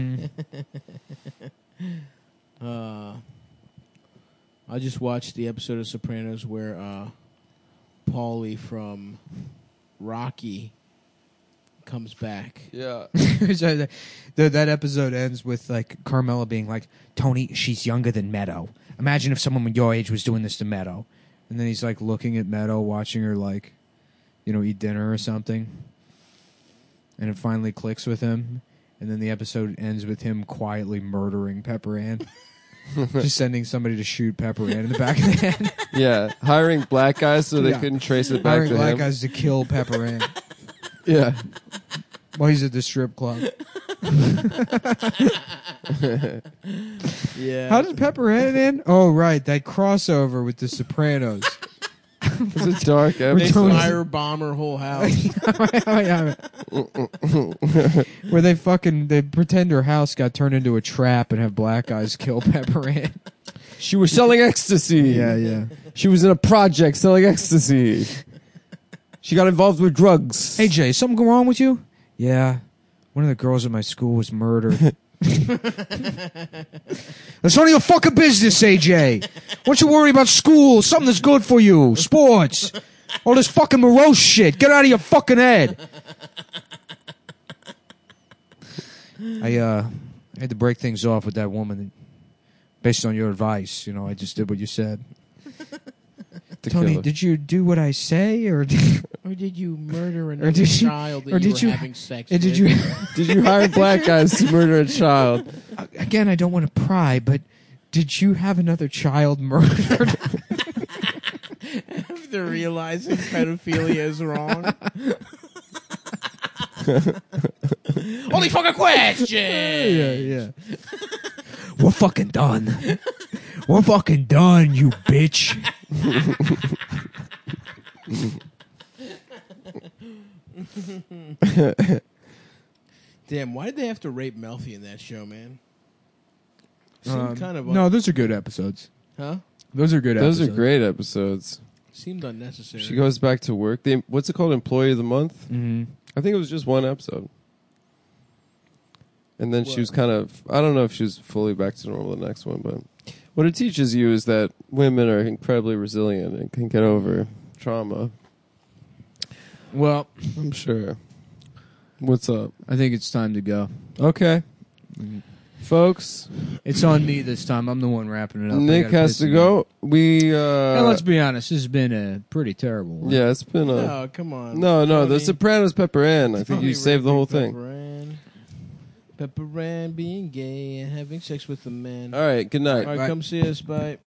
S1: Uh, I just watched the episode of Sopranos where uh, Paulie from Rocky comes back.
S2: Yeah.
S3: So the- the- that episode ends with like Carmela being like, Tony, she's younger than Meadow. Imagine if someone your age was doing this to Meadow. And then he's like looking at Meadow, watching her like, you know, eat dinner or something. And it finally clicks with him. And then the episode ends with him quietly murdering Pepper Ann. Just sending somebody to shoot Pepper Ann in the back of the head.
S2: Yeah. Hiring black guys so they
S3: Yeah.
S2: couldn't trace it back
S3: Hiring
S2: to
S3: black
S2: him.
S3: guys to kill Pepper Ann
S2: Yeah.
S3: while he's at the strip club.
S1: Yeah.
S3: How did Pepper Ann end? Oh, right. That crossover with The Sopranos.
S2: It's a dark
S1: they
S3: Tony's-
S2: episode.
S1: firebomb her whole house?
S3: Where they fucking they pretend her house got turned into a trap and have black guys kill Pepper Ann.
S2: She was selling ecstasy.
S3: yeah.
S2: She was in a project selling ecstasy. She got involved with drugs.
S3: Hey Jay, something wrong with you? Yeah. One of the girls at my school was murdered. That's none of your fucking business, A J. Why don't you worry about school? Something that's good for you. Sports. All this fucking morose shit. Get out of your fucking head. I uh I had to break things off with that woman based on your advice. You know, I just did what you said.
S2: To
S3: Tony,
S2: kill her.
S3: did you do what I say, or did,
S1: Or did you murder another
S3: did you-
S1: child that
S3: or
S1: you
S3: did
S1: were
S3: you-
S1: having sex
S3: or
S1: with?
S3: did you?
S2: Did you hire black guys to murder a child?
S3: Again, I don't want to pry, but did you have another child murdered?
S1: After realizing pedophilia is wrong? Only fucking question!
S3: yeah, yeah. We're fucking done. We're fucking done, you bitch.
S1: Damn, why did they have to rape Melfi in that show, man? Seemed
S3: Um,
S1: kind of
S3: no, those are good episodes.
S1: Huh?
S3: Those are good
S2: Those
S3: episodes.
S2: are great episodes.
S1: Seemed unnecessary.
S2: She goes back to work. They, what's it called? Employee of the month?
S3: Mm-hmm.
S2: I think it was just one episode. And then she
S1: What?
S2: was kind of, I don't know if she was fully back to normal the next one, but what it teaches you is that women are incredibly resilient and can get over trauma.
S3: Well,
S2: I'm sure. What's up?
S3: I think it's time to go.
S2: Okay.
S3: Mhm.
S2: Folks,
S3: It's on me this time. I'm the one wrapping it up. I
S2: Nick
S3: gotta
S2: has
S3: piss
S2: to
S3: again.
S2: go. We, uh...
S3: And let's be honest, this has been a pretty terrible one.
S2: yeah, it's been a...
S1: No, come on.
S2: No, no, The
S1: Tony-
S2: Sopranos Pepper Ann. I think
S1: Tony
S2: you saved the whole
S1: Pepper
S2: thing.
S1: Ann. Pepper Ann being gay and having sex with a man.
S2: All right, good night.
S1: All right,
S3: Bye.
S1: come see us. Bye.